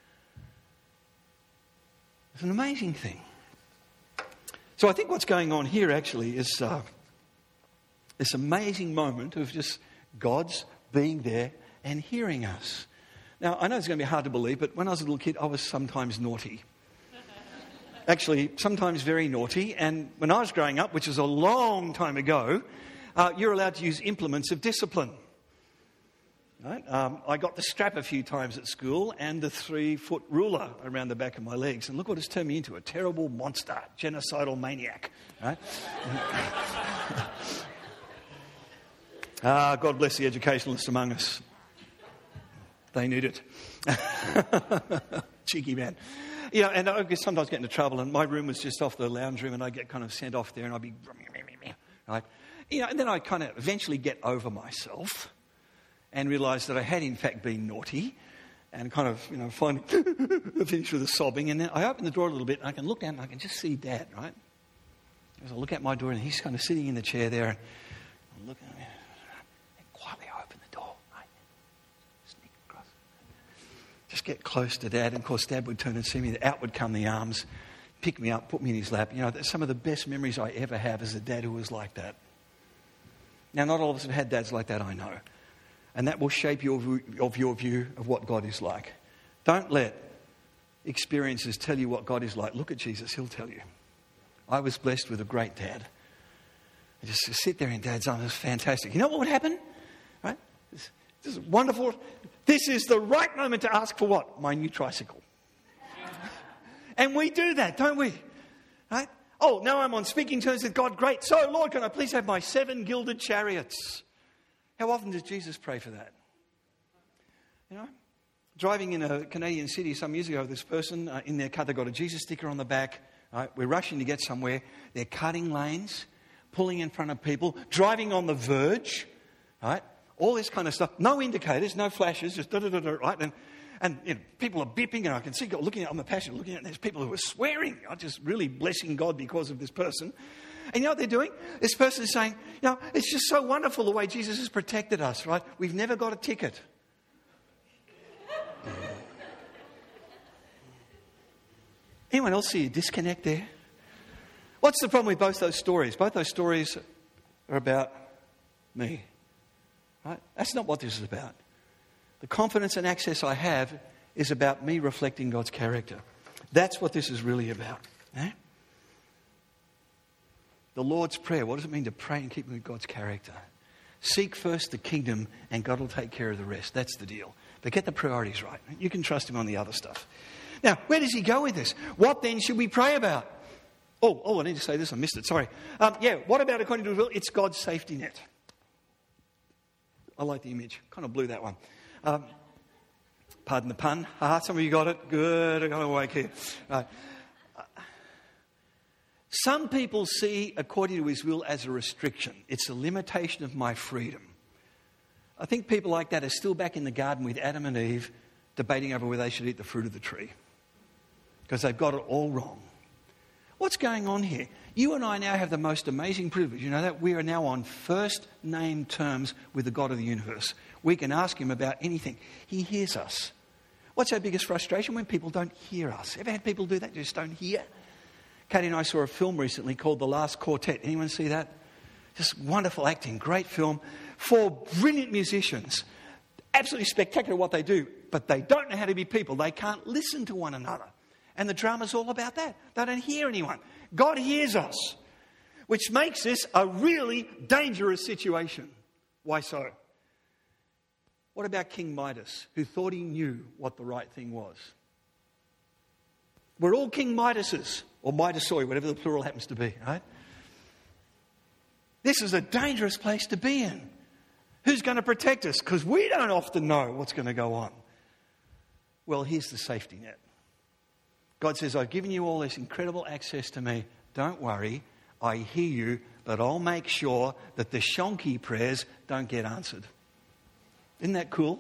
It's an amazing thing. So I think what's going on here actually is uh, this amazing moment of just God's being there and hearing us. Now, I know it's going to be hard to believe, but when I was a little kid, I was sometimes naughty. Actually, sometimes very naughty. And when I was growing up, which was a long time ago, uh, you're allowed to use implements of discipline. Right? Um, I got the strap a few times at school and the three-foot ruler around the back of my legs. And look what it's turned me into, a terrible monster, genocidal maniac. Right? Ah, God bless the educationalists among us. They need it. Cheeky man. You know, and I could sometimes get into trouble, and my room was just off the lounge room, and I'd get kind of sent off there, and I'd be... Right? You know, and then I'd kind of eventually get over myself and realise that I had in fact been naughty, and kind of, you know, finally finish with a sobbing. And then I open the door a little bit, and I can look down, and I can just see Dad, right? As I look out my door, and he's kind of sitting in the chair there, and I'm looking at him, and quietly I open the door, right? Sneak across. Just get close to Dad, and of course Dad would turn and see me. Out would come the arms, pick me up, put me in his lap. You know, some of the best memories I ever have is a dad who was like that. Now, not all of us have had dads like that, I know. And that will shape your view, of your view of what God is like. Don't let experiences tell you what God is like. Look at Jesus, he'll tell you. I was blessed with a great dad. I just sit there in Dad's arms, it was fantastic. You know what would happen? Right? This, this is wonderful. This is the right moment to ask for what? My new tricycle. And we do that, don't we? Right? Oh, now I'm on speaking terms with God. Great. So, Lord, can I please have my seven gilded chariots? How often does Jesus pray for that? You know, driving in a Canadian city some years ago, this person uh, in their car, they got a Jesus sticker on the back. Right? We're rushing to get somewhere. They're cutting lanes, pulling in front of people, driving on the verge, right? All this kind of stuff. No indicators, no flashes, just da da da da, right? And and you know, people are beeping, and I can see God looking at. I'm a passionate looking at. And there's people who are swearing. I'm just really blessing God because of this person. And you know what they're doing? This person is saying, you know, it's just so wonderful the way Jesus has protected us, right? We've never got a ticket. Anyone else see a disconnect there? What's the problem with both those stories? Both those stories are about me. Right? That's not what this is about. The confidence and access I have is about me reflecting God's character. That's what this is really about. Eh? The Lord's Prayer, what does it mean to pray and keep with God's character? Seek first the kingdom and God will take care of the rest. That's the deal. But get the priorities right. You can trust him on the other stuff. Now, where does he go with this? What then should we pray about? Oh, oh, I need to say this. I missed it. Sorry. Um, yeah, what about according to his will? It's God's safety net. I like the image. Kind of blew that one. Um, pardon the pun. Ah, some of you got it. Good. I got awake here. Right. Some people see according to his will as a restriction. It's a limitation of my freedom. I think people like that are still back in the garden with Adam and Eve debating over whether they should eat the fruit of the tree because they've got it all wrong. What's going on here? You and I now have the most amazing privilege. You know that? We are now on first name terms with the God of the universe. We can ask him about anything. He hears us. What's our biggest frustration? When people don't hear us. Ever had people do that? Just don't hear? Katie and I saw a film recently called The Last Quartet. Anyone see that? Just wonderful acting, great film. Four brilliant musicians. Absolutely spectacular what they do. But they don't know how to be people. They can't listen to one another. And the drama's all about that. They don't hear anyone. God hears us. Which makes this a really dangerous situation. Why so? What about King Midas, who thought he knew what the right thing was? We're all King Midases. Or Midasoi, whatever the plural happens to be, right? This is a dangerous place to be in. Who's going to protect us? Because we don't often know what's going to go on. Well, here's the safety net. God says, I've given you all this incredible access to me. Don't worry. I hear you, but I'll make sure that the shonky prayers don't get answered. Isn't that cool?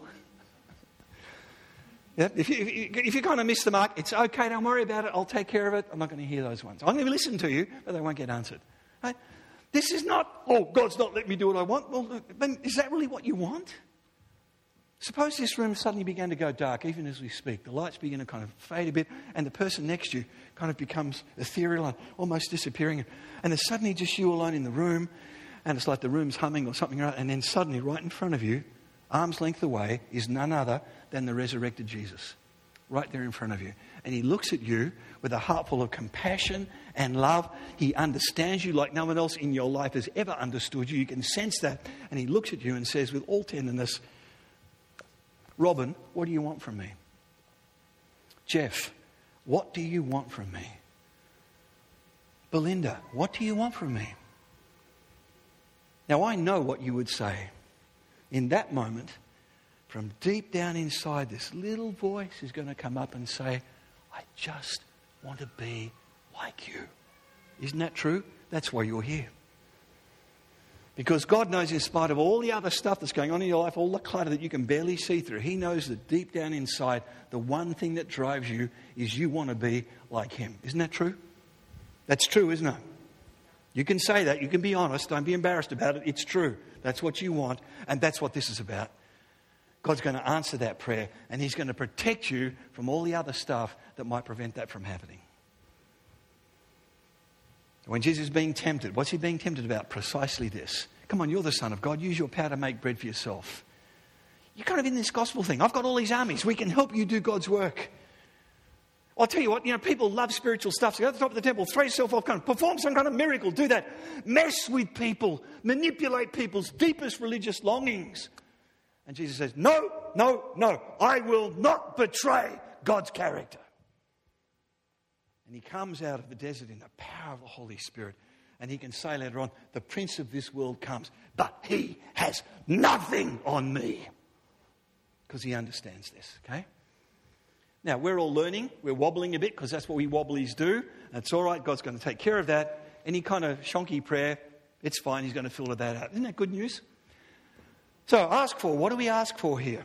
Yeah? If you, if you, if you kind of miss the mark, it's okay. Don't worry about it. I'll take care of it. I'm not going to hear those ones. I'm going to listen to you, but they won't get answered. Right? This is not, oh, God's not letting me do what I want. Well, then is that really what you want? Suppose this room suddenly began to go dark, even as we speak. The lights begin to kind of fade a bit, and the person next to you kind of becomes ethereal and almost disappearing. And there's suddenly just you alone in the room, and it's like the room's humming or something, and then suddenly right in front of you, arm's length away, is none other than the resurrected Jesus. Right there in front of you. And he looks at you with a heart full of compassion and love. He understands you like no one else in your life has ever understood you. You can sense that. And he looks at you and says with all tenderness, Robin, what do you want from me? Jeff, what do you want from me? Belinda, what do you want from me? Now I know what you would say. In that moment, from deep down inside, this little voice is going to come up and say, I just want to be like you. Isn't that true? That's why you're here. Because God knows, in spite of all the other stuff that's going on in your life, all the clutter that you can barely see through, he knows that deep down inside, the one thing that drives you is you want to be like him. Isn't that true? That's true, isn't it? You can say that. You can be honest. Don't be embarrassed about it. It's true. That's what you want. And that's what this is about. God's going to answer that prayer, and he's going to protect you from all the other stuff that might prevent that from happening. When Jesus is being tempted, what's he being tempted about? Precisely this. Come on, you're the Son of God. Use your power to make bread for yourself. You're kind of in this gospel thing. I've got all these armies. We can help you do God's work. I'll tell you what, you know, people love spiritual stuff. So go to the top of the temple, throw yourself off, kind of perform some kind of miracle, do that. Mess with people, manipulate people's deepest religious longings. And Jesus says, no, no, no, I will not betray God's character. And he comes out of the desert in the power of the Holy Spirit. And he can say later on, the prince of this world comes, but he has nothing on me. Because he understands this, okay? Now, we're all learning. We're wobbling a bit because that's what we wobblies do. That's all right. God's going to take care of that. Any kind of shonky prayer, it's fine. He's going to filter that out. Isn't that good news? So, ask for. What do we ask for here?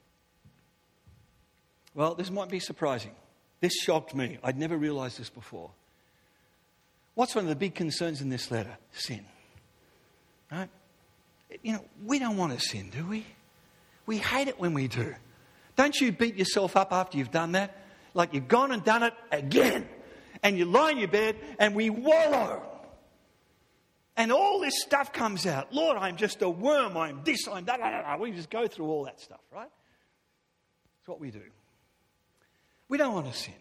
Well, this might be surprising. This shocked me. I'd never realized this before. What's one of the big concerns in this letter? Sin. Right? You know, we don't want to sin, do we? We hate it when we do. Don't you beat yourself up after you've done that? Like you've gone and done it again. And you lie in your bed and we wallow. And all this stuff comes out. Lord, I'm just a worm. I'm this, I'm that. Blah, blah, blah. We just go through all that stuff, right? That's what we do. We don't want to sin.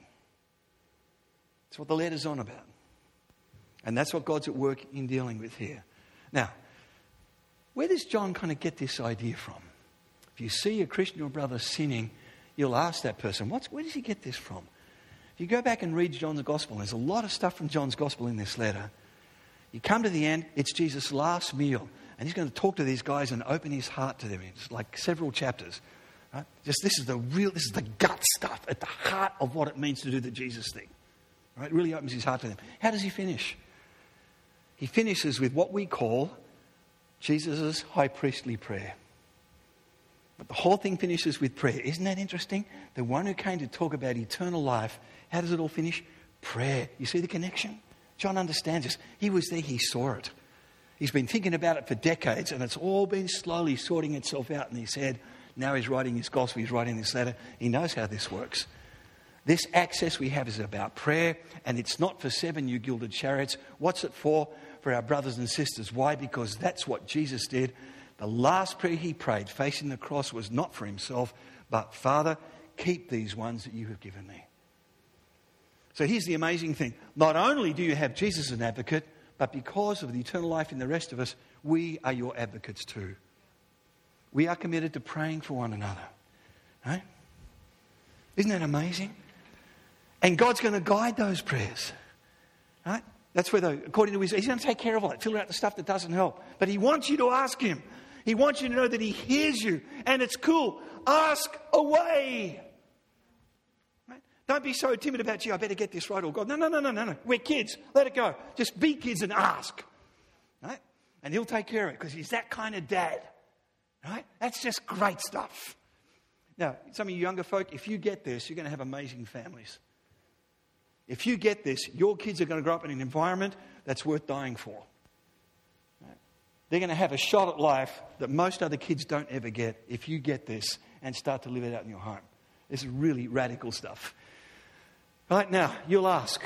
That's what the letter's on about. And that's what God's at work in dealing with here. Now, where does John kind of get this idea from? If you see a Christian or brother sinning, you'll ask that person, What's, where does he get this from? If you go back and read John's Gospel, there's a lot of stuff from John's Gospel in this letter. You come to the end, it's Jesus' last meal. And he's going to talk to these guys and open his heart to them. It's like several chapters. Right? Just this is the real, this is the gut stuff at the heart of what it means to do the Jesus thing. Right? It really opens his heart to them. How does he finish? He finishes with what we call Jesus' high priestly prayer. But the whole thing finishes with prayer. Isn't that interesting? The one who came to talk about eternal life, how does it all finish? Prayer. You see the connection? John understands this. He was there, he saw it. He's been thinking about it for decades, and it's all been slowly sorting itself out in his head. Now he's writing his gospel, he's writing this letter. He knows how this works. This access we have is about prayer, and it's not for seven you gilded chariots. What's it for? For our brothers and sisters. Why? Because that's what Jesus did. The last prayer he prayed facing the cross was not for himself, but Father, keep these ones that you have given me. So here's the amazing thing. Not only do you have Jesus as an advocate, but because of the eternal life in the rest of us, we are your advocates too. We are committed to praying for one another. Right? Isn't that amazing? And God's going to guide those prayers. Right? That's where, the, according to his, he's going to take care of all that, filter out the stuff that doesn't help. But he wants you to ask him. He wants you to know that he hears you. And it's cool. Ask away. Right? Don't be so timid about, gee, I better get this right, or God. No, no, no, no, no, no. We're kids. Let it go. Just be kids and ask. Right? And he'll take care of it because he's that kind of dad. Right? That's just great stuff. Now, some of you younger folk, if you get this, you're going to have amazing families. If you get this, your kids are going to grow up in an environment that's worth dying for. Right? They're going to have a shot at life that most other kids don't ever get if you get this and start to live it out in your home. This is really radical stuff. Right now, you'll ask.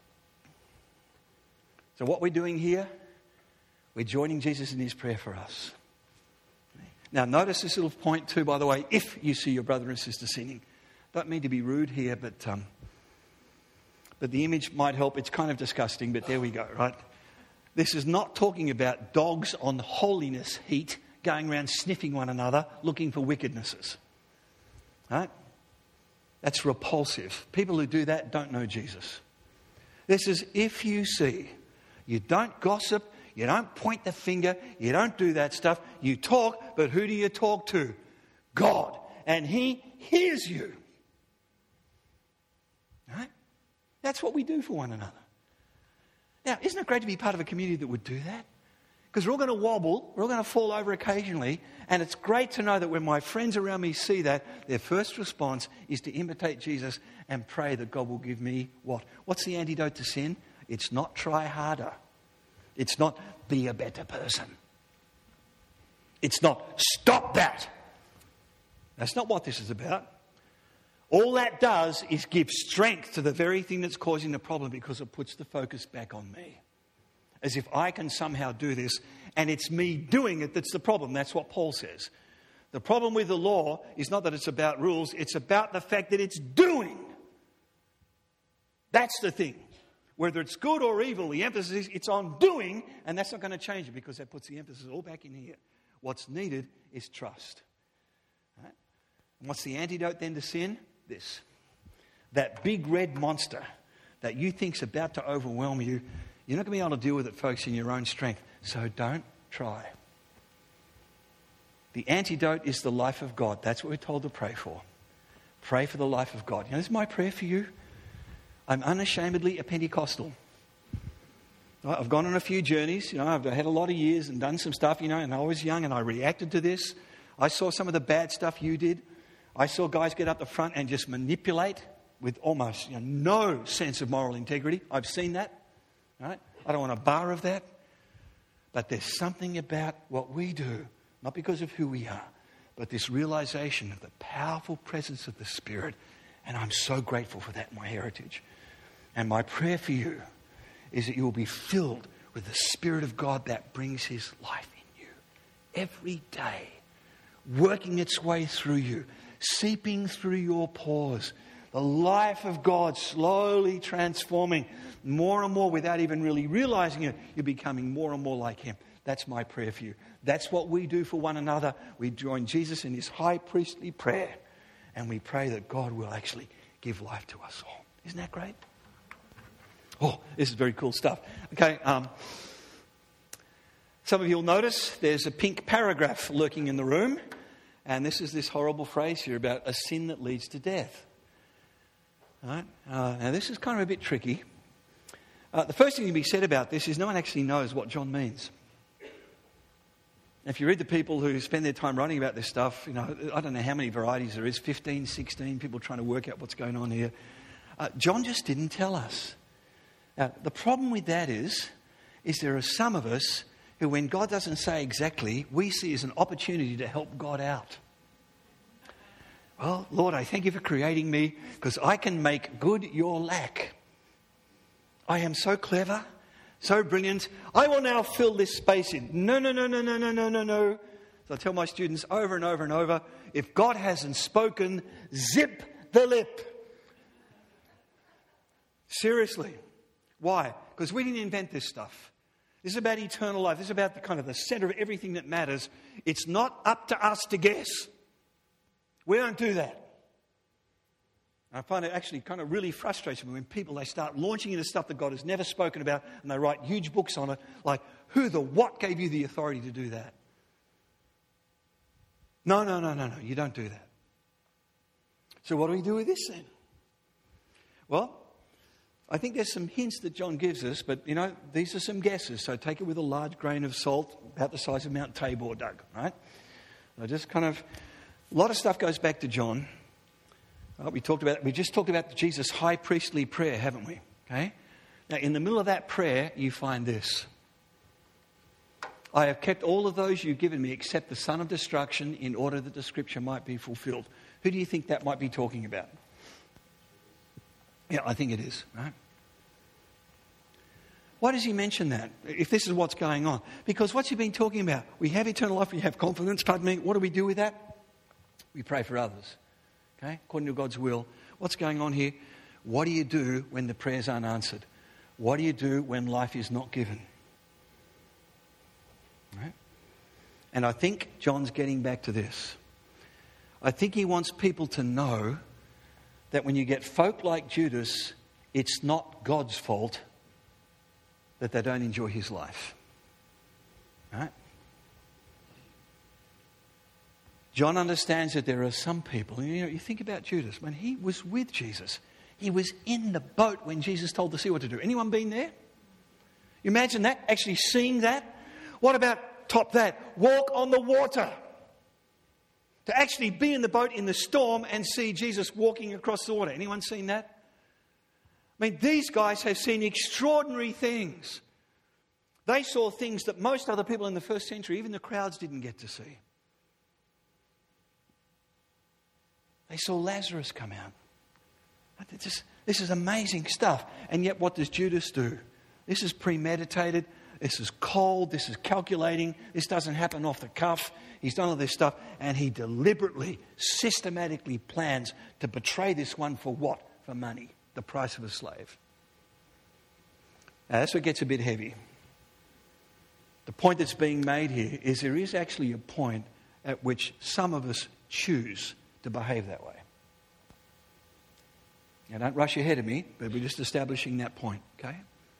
So what we're doing here, we're joining Jesus in his prayer for us. Now, notice this little point too, by the way, if you see your brother and sister sinning. Don't mean to be rude here, but... Um, But the image might help. It's kind of disgusting, but there we go, right? This is not talking about dogs on holiness heat going around sniffing one another, looking for wickednesses. Right? That's repulsive. People who do that don't know Jesus. This is if you see, you don't gossip, you don't point the finger, you don't do that stuff. You talk, but who do you talk to? God. And he hears you. Right? That's what we do for one another. Now, isn't it great to be part of a community that would do that? Because we're all going to wobble, we're all going to fall over occasionally, and it's great to know that when my friends around me see that, their first response is to imitate Jesus and pray that God will give me what? What's the antidote to sin? It's not try harder. It's not be a better person. It's not stop that. That's not what this is about. All that does is give strength to the very thing that's causing the problem because it puts the focus back on me. As if I can somehow do this and it's me doing it that's the problem. That's what Paul says. The problem with the law is not that it's about rules, it's about the fact that it's doing. That's the thing. Whether it's good or evil, the emphasis is it's on doing, and that's not going to change it because that puts the emphasis all back in here. What's needed is trust. Right? And what's the antidote then to sin? This. That big red monster that you think's about to overwhelm you, you're not going to be able to deal with it, folks, in your own strength. So don't try. The antidote is the life of God. That's what we're told to pray for. Pray for the life of God. You know, this is my prayer for you. I'm unashamedly a Pentecostal. I've gone on a few journeys. You know, I've had a lot of years and done some stuff, you know, and I was young and I reacted to this. I saw some of the bad stuff you did. I saw guys get up the front and just manipulate with almost you know, no sense of moral integrity. I've seen that. Right? I don't want a bar of that. But there's something about what we do, not because of who we are, but this realization of the powerful presence of the Spirit. And I'm so grateful for that in my heritage. And my prayer for you is that you will be filled with the Spirit of God that brings his life in you every day, working its way through you, seeping through your pores, the life of God slowly transforming more and more without even really realizing it. You're becoming more and more like him. That's my prayer for you. That's what we do for one another. We join Jesus in his high priestly prayer, and we pray that God will actually give life to us all. Isn't that great? Oh, this is very cool stuff. Okay, um, some of you will notice there's a pink paragraph lurking in the room. And this is this horrible phrase here about a sin that leads to death. All right? Uh, now, this is kind of a bit tricky. Uh, the first thing to be said about this is no one actually knows what John means. If you read the people who spend their time writing about this stuff, you know, I don't know how many varieties there is, fifteen, sixteen, people trying to work out what's going on here. Uh, John just didn't tell us. Now, the problem with that is, is there are some of us who, when God doesn't say exactly, we see as an opportunity to help God out. Well, Lord, I thank you for creating me because I can make good your lack. I am so clever, so brilliant. I will now fill this space in. No, no, no, no, no, no, no, no, no. So I tell my students over and over and over, if God hasn't spoken, zip the lip. Seriously. Why? Because we didn't invent this stuff. This is about eternal life. This is about the kind of the center of everything that matters. It's not up to us to guess. We don't do that. I find it actually kind of really frustrates me when people, they start launching into stuff that God has never spoken about, and they write huge books on it, like, who the what gave you the authority to do that? No, no, no, no, no, you don't do that. So what do we do with this then? Well, I think there's some hints that John gives us, but, you know, these are some guesses, so take it with a large grain of salt, about the size of Mount Tabor, Doug, right? I just kind of, a lot of stuff goes back to John. Uh, we talked about, we just talked about Jesus' high priestly prayer, haven't we? Okay. Now, in the middle of that prayer, you find this: I have kept all of those you've given me, except the son of destruction, in order that the scripture might be fulfilled. Who do you think that might be talking about? Yeah, I think it is, right? Why does he mention that, if this is what's going on? Because what's he been talking about? We have eternal life, we have confidence. Pardon me, what do we do with that? We pray for others, okay, according to God's will. What's going on here? What do you do when the prayers aren't answered? What do you do when life is not given? Right? And I think John's getting back to this. I think he wants people to know that when you get folk like Judas, it's not God's fault that they don't enjoy his life. Right? John understands that there are some people, you know, you think about Judas, when he was with Jesus, he was in the boat when Jesus told the sea what to do. Anyone been there? You imagine that, actually seeing that? What about, top that, walk on the water? To actually be in the boat in the storm and see Jesus walking across the water. Anyone seen that? I mean, these guys have seen extraordinary things. They saw things that most other people in the first century, even the crowds, didn't get to see. They saw Lazarus come out. This, this is amazing stuff. And yet what does Judas do? This is premeditated. This is cold. This is calculating. This doesn't happen off the cuff. He's done all this stuff. And he deliberately, systematically plans to betray this one for what? For money. The price of a slave. Now that's what gets a bit heavy. The point that's being made here is there is actually a point at which some of us choose to behave that way. Now don't rush ahead of me, but we're just establishing that point, okay?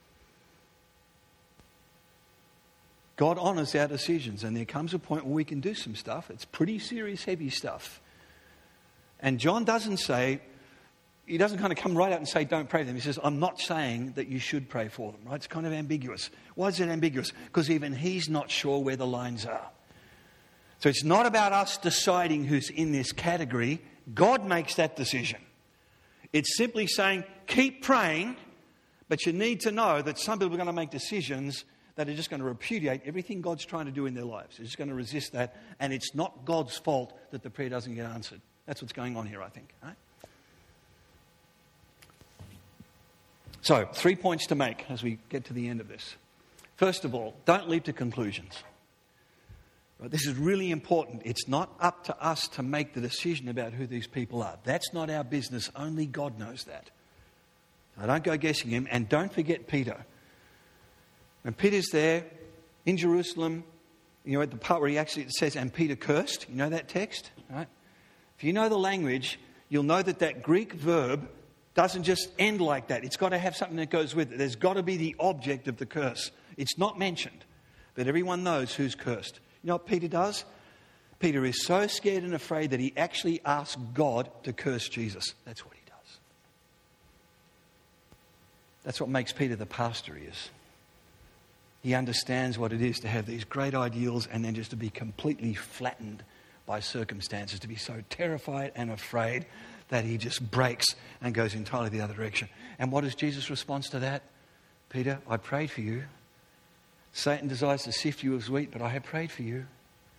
God honours our decisions, and there comes a point where we can do some stuff. It's pretty serious, heavy stuff. And John doesn't say, he doesn't kind of come right out and say, don't pray for them. He says, I'm not saying that you should pray for them, right? It's kind of ambiguous. Why is it ambiguous? Because even he's not sure where the lines are. So it's not about us deciding who's in this category. God makes that decision. It's simply saying, keep praying, but you need to know that some people are going to make decisions that are just going to repudiate everything God's trying to do in their lives. They're just going to resist that, and it's not God's fault that the prayer doesn't get answered. That's what's going on here, I think. Right? So, three points to make as we get to the end of this. First of all, don't leap to conclusions. This is really important. It's not up to us to make the decision about who these people are. That's not our business. Only God knows that. So don't go guessing him. And don't forget Peter. When Peter's there in Jerusalem, you know, at the part where he actually says, and Peter cursed. You know that text? Right? If you know the language, you'll know that that Greek verb doesn't just end like that. It's got to have something that goes with it. There's got to be the object of the curse. It's not mentioned, but everyone knows who's cursed. You know what Peter does? Peter is so scared and afraid that he actually asks God to curse Jesus. That's what he does. That's what makes Peter the pastor he is. He understands what it is to have these great ideals and then just to be completely flattened by circumstances, to be so terrified and afraid that he just breaks and goes entirely the other direction. And what is Jesus' response to that? Peter, I prayed for you. Satan desires to sift you as wheat, but I have prayed for you.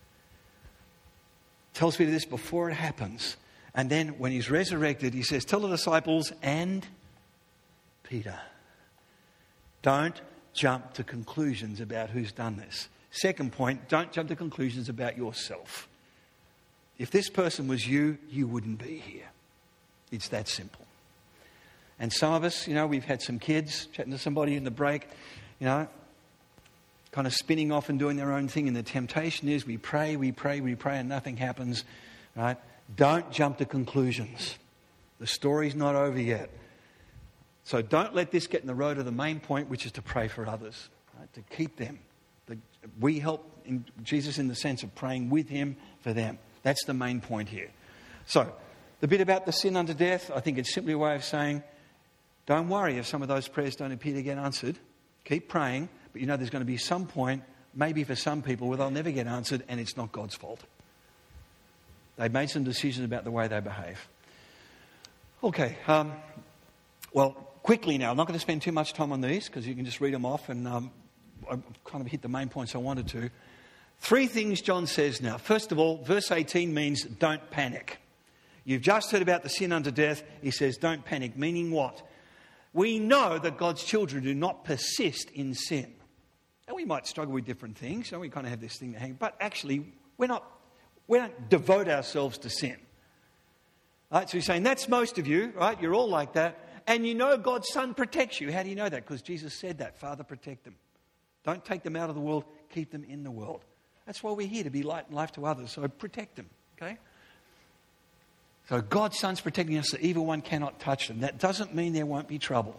Tells Peter this before it happens. And then when he's resurrected, he says, tell the disciples and Peter, don't jump to conclusions about who's done this. Second point, don't jump to conclusions about yourself. If this person was you, you wouldn't be here. It's that simple. And some of us, you know, we've had some kids chatting to somebody in the break, you know, kind of spinning off and doing their own thing. And the temptation is we pray, we pray, we pray, and nothing happens, right? Don't jump to conclusions. The story's not over yet. So don't let this get in the road of the main point, which is to pray for others, right? To keep them. The, we help in Jesus in the sense of praying with him for them. That's the main point here. So the bit about the sin unto death, I think it's simply a way of saying, don't worry if some of those prayers don't appear to get answered. Keep praying, but you know there's going to be some point, maybe for some people, where they'll never get answered, and it's not God's fault. They've made some decisions about the way they behave. Okay, um, well, quickly now, I'm not going to spend too much time on these because you can just read them off, and um, I've kind of hit the main points I wanted to. Three things John says now. First of all, verse eighteen means don't panic. You've just heard about the sin unto death. He says don't panic, meaning what? We know that God's children do not persist in sin. And we might struggle with different things, and we kind of have this thing to hang, but actually we're not, we don't devote ourselves to sin. Right? So he's saying that's most of you, right? You're all like that. And you know God's Son protects you. How do you know that? Because Jesus said that. Father, protect them. Don't take them out of the world. Keep them in the world. That's why we're here, to be light and life to others. So protect them. Okay? So God's Son's protecting us. The evil one cannot touch them. That doesn't mean there won't be trouble.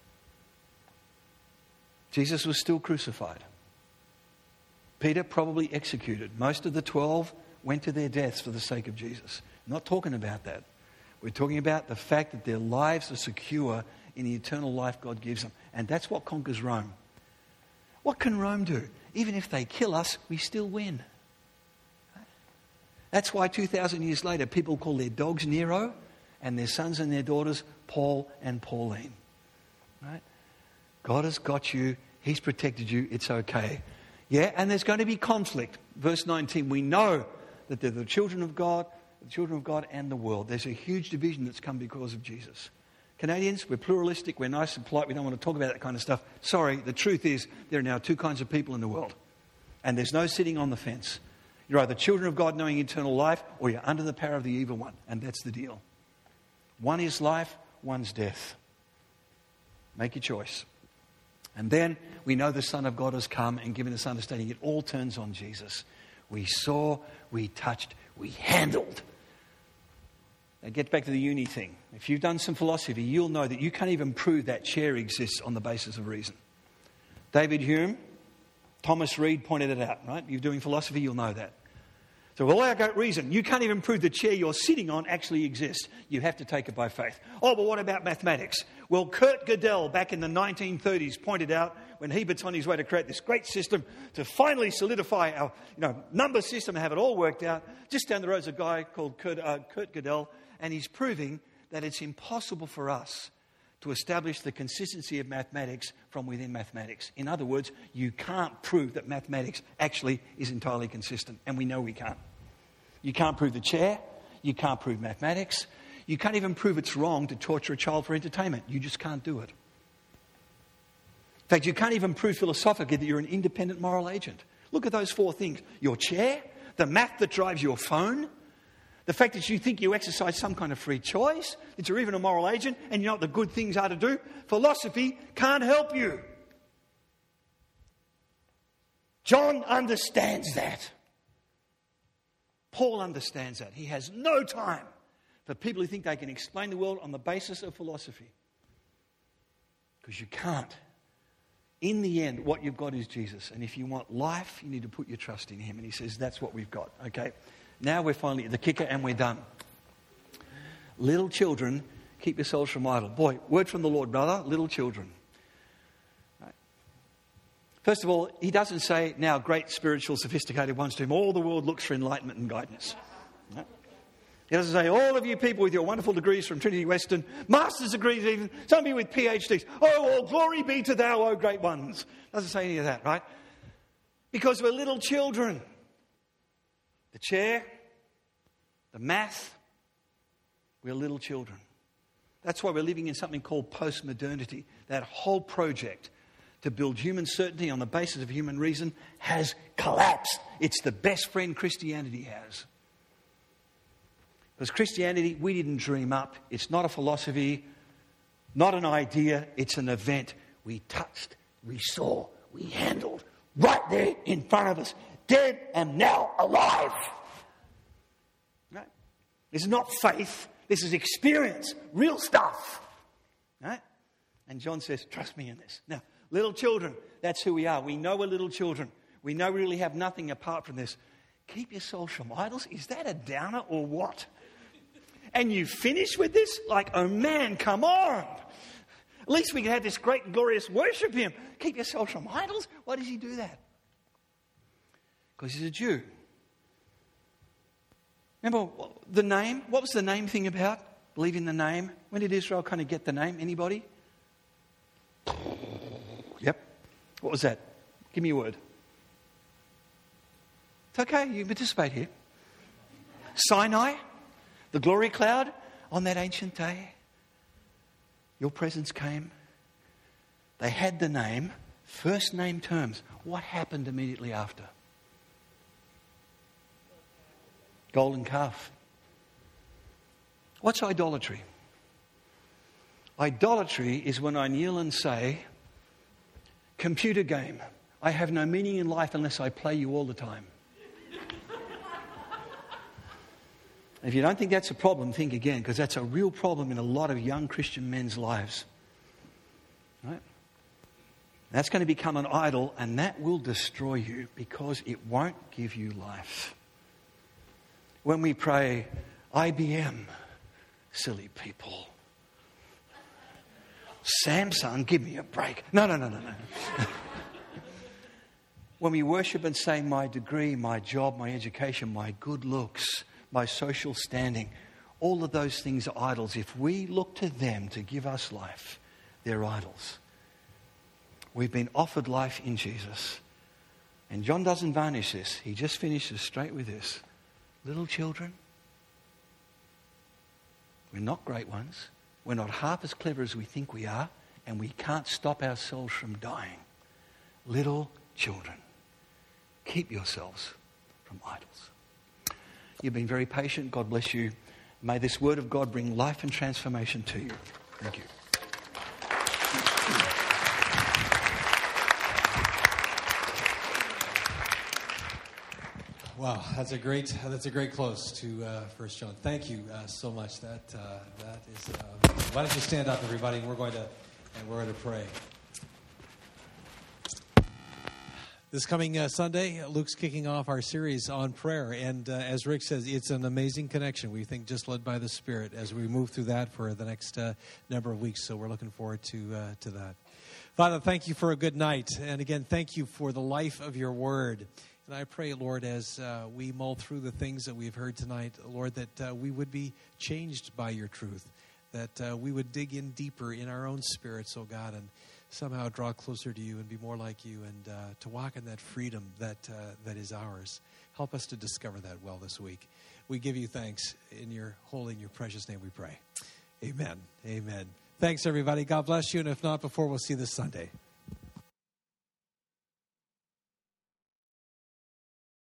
Jesus was still crucified. Peter probably executed. Most of the twelve went to their deaths for the sake of Jesus. I'm not talking about that. We're talking about the fact that their lives are secure in the eternal life God gives them. And that's what conquers Rome. What can Rome do? Even if they kill us, we still win. That's why two thousand years later, people call their dogs Nero and their sons and their daughters Paul and Pauline. Right? God has got you. He's protected you. It's okay. Yeah, and there's going to be conflict. Verse nineteen, we know that they're the children of God, the children of God and the world. There's a huge division that's come because of Jesus. Canadians, we're pluralistic, we're nice and polite, we don't want to talk about that kind of stuff. Sorry, the truth is there are now two kinds of people in the world. And there's no sitting on the fence. You're either children of God knowing eternal life, or you're under the power of the evil one. And that's the deal. One is life, one's death. Make your choice. And then we know the Son of God has come and given us understanding. It all turns on Jesus. We saw, we touched, we handled. Now get back to the uni thing. If you've done some philosophy, you'll know that you can't even prove that chair exists on the basis of reason. David Hume, Thomas Reid pointed it out, right? You're doing philosophy, you'll know that. So, well, I got reason. You can't even prove the chair you're sitting on actually exists. You have to take it by faith. Oh, but what about mathematics? Well, Kurt Gödel back in the nineteen thirties pointed out when he was on his way to create this great system to finally solidify our you know, number system and have it all worked out. Just down the road is a guy called Kurt, uh, Kurt Gödel, and he's proving that it's impossible for us to establish the consistency of mathematics from within mathematics. In other words, you can't prove that mathematics actually is entirely consistent, and we know we can't. You can't prove the chair. You can't prove mathematics. You can't even prove it's wrong to torture a child for entertainment. You just can't do it. In fact, you can't even prove philosophically that you're an independent moral agent. Look at those four things. Your chair, the math that drives your phone, the fact that you think you exercise some kind of free choice, that you're even a moral agent, and you know what the good things are to do. Philosophy can't help you. John understands that. Paul understands that. He has no time for people who think they can explain the world on the basis of philosophy. Because you can't. In the end, what you've got is Jesus. And if you want life, you need to put your trust in him. And he says, that's what we've got. Okay, now we're finally at the kicker and we're done. Little children, keep yourselves from idle. Boy, word from the Lord, brother, little children. Right. First of all, he doesn't say, now great spiritual sophisticated ones to whom all the world looks for enlightenment and guidance. No. He doesn't say, all of you people with your wonderful degrees from Trinity Western, master's degrees even, some of you with PhDs, oh, all glory be to thou, O great ones. Doesn't say any of that, right? Because we're little children. The chair, the math, we're little children. That's why we're living in something called postmodernity. That whole project to build human certainty on the basis of human reason has collapsed. It's the best friend Christianity has. Because Christianity, we didn't dream up. It's not a philosophy, not an idea. It's an event. We touched, we saw, we handled, right there in front of us. Dead and now alive. Right? It's not faith. This is experience, real stuff. Right? And John says, trust me in this. Now, little children, that's who we are. We know we're little children. We know we really have nothing apart from this. Keep yourselves from idols. Is that a downer or what? And you finish with this? Like, oh man, come on. At least we can have this great, glorious worship him. Keep yourselves from idols? Why does he do that? Because he's a Jew. Remember the name? What was the name thing about? Believing the name. When did Israel kind of get the name? Anybody? Yep. What was that? Give me a word. It's okay. You can participate here. Sinai. The glory cloud on that ancient day. Your presence came. They had the name. First name terms. What happened immediately after? Golden calf. What's idolatry? Idolatry is when I kneel and say, computer game, I have no meaning in life unless I play you all the time. If you don't think that's a problem, think again, because that's a real problem in a lot of young Christian men's lives. Right? That's going to become an idol, and that will destroy you because it won't give you life. When we pray, I B M, silly people. Samsung, give me a break. No, no, no, no, no. When we worship and say, my degree, my job, my education, my good looks, my social standing, all of those things are idols. If we look to them to give us life, they're idols. We've been offered life in Jesus. And John doesn't varnish this. He just finishes straight with this. Little children, we're not great ones. We're not half as clever as we think we are. And we can't stop ourselves from dying. Little children, keep yourselves from idols. You've been very patient. God bless you. May this word of God bring life and transformation to you. Thank you. Wow, that's a great that's a great close to uh, First John. Thank you uh, so much. That uh, that is. Uh, why don't you stand up, everybody? We're going to and we're going to pray. This coming uh, Sunday, Luke's kicking off our series on prayer. And uh, as Rick says, it's an amazing connection. We think just led by the Spirit as we move through that for the next uh, number of weeks. So we're looking forward to uh, to that. Father, thank you for a good night. And again, thank you for the life of your word. And I pray, Lord, as uh, we mull through the things that we've heard tonight, Lord, that uh, we would be changed by your truth, that uh, we would dig in deeper in our own spirits, oh God, and somehow draw closer to you and be more like you and uh, to walk in that freedom that uh, that is ours. Help us to discover that well this week. We give you thanks in your holy and your precious name we pray. Amen. Amen. Thanks, everybody. God bless you. And if not before, we'll see you this Sunday.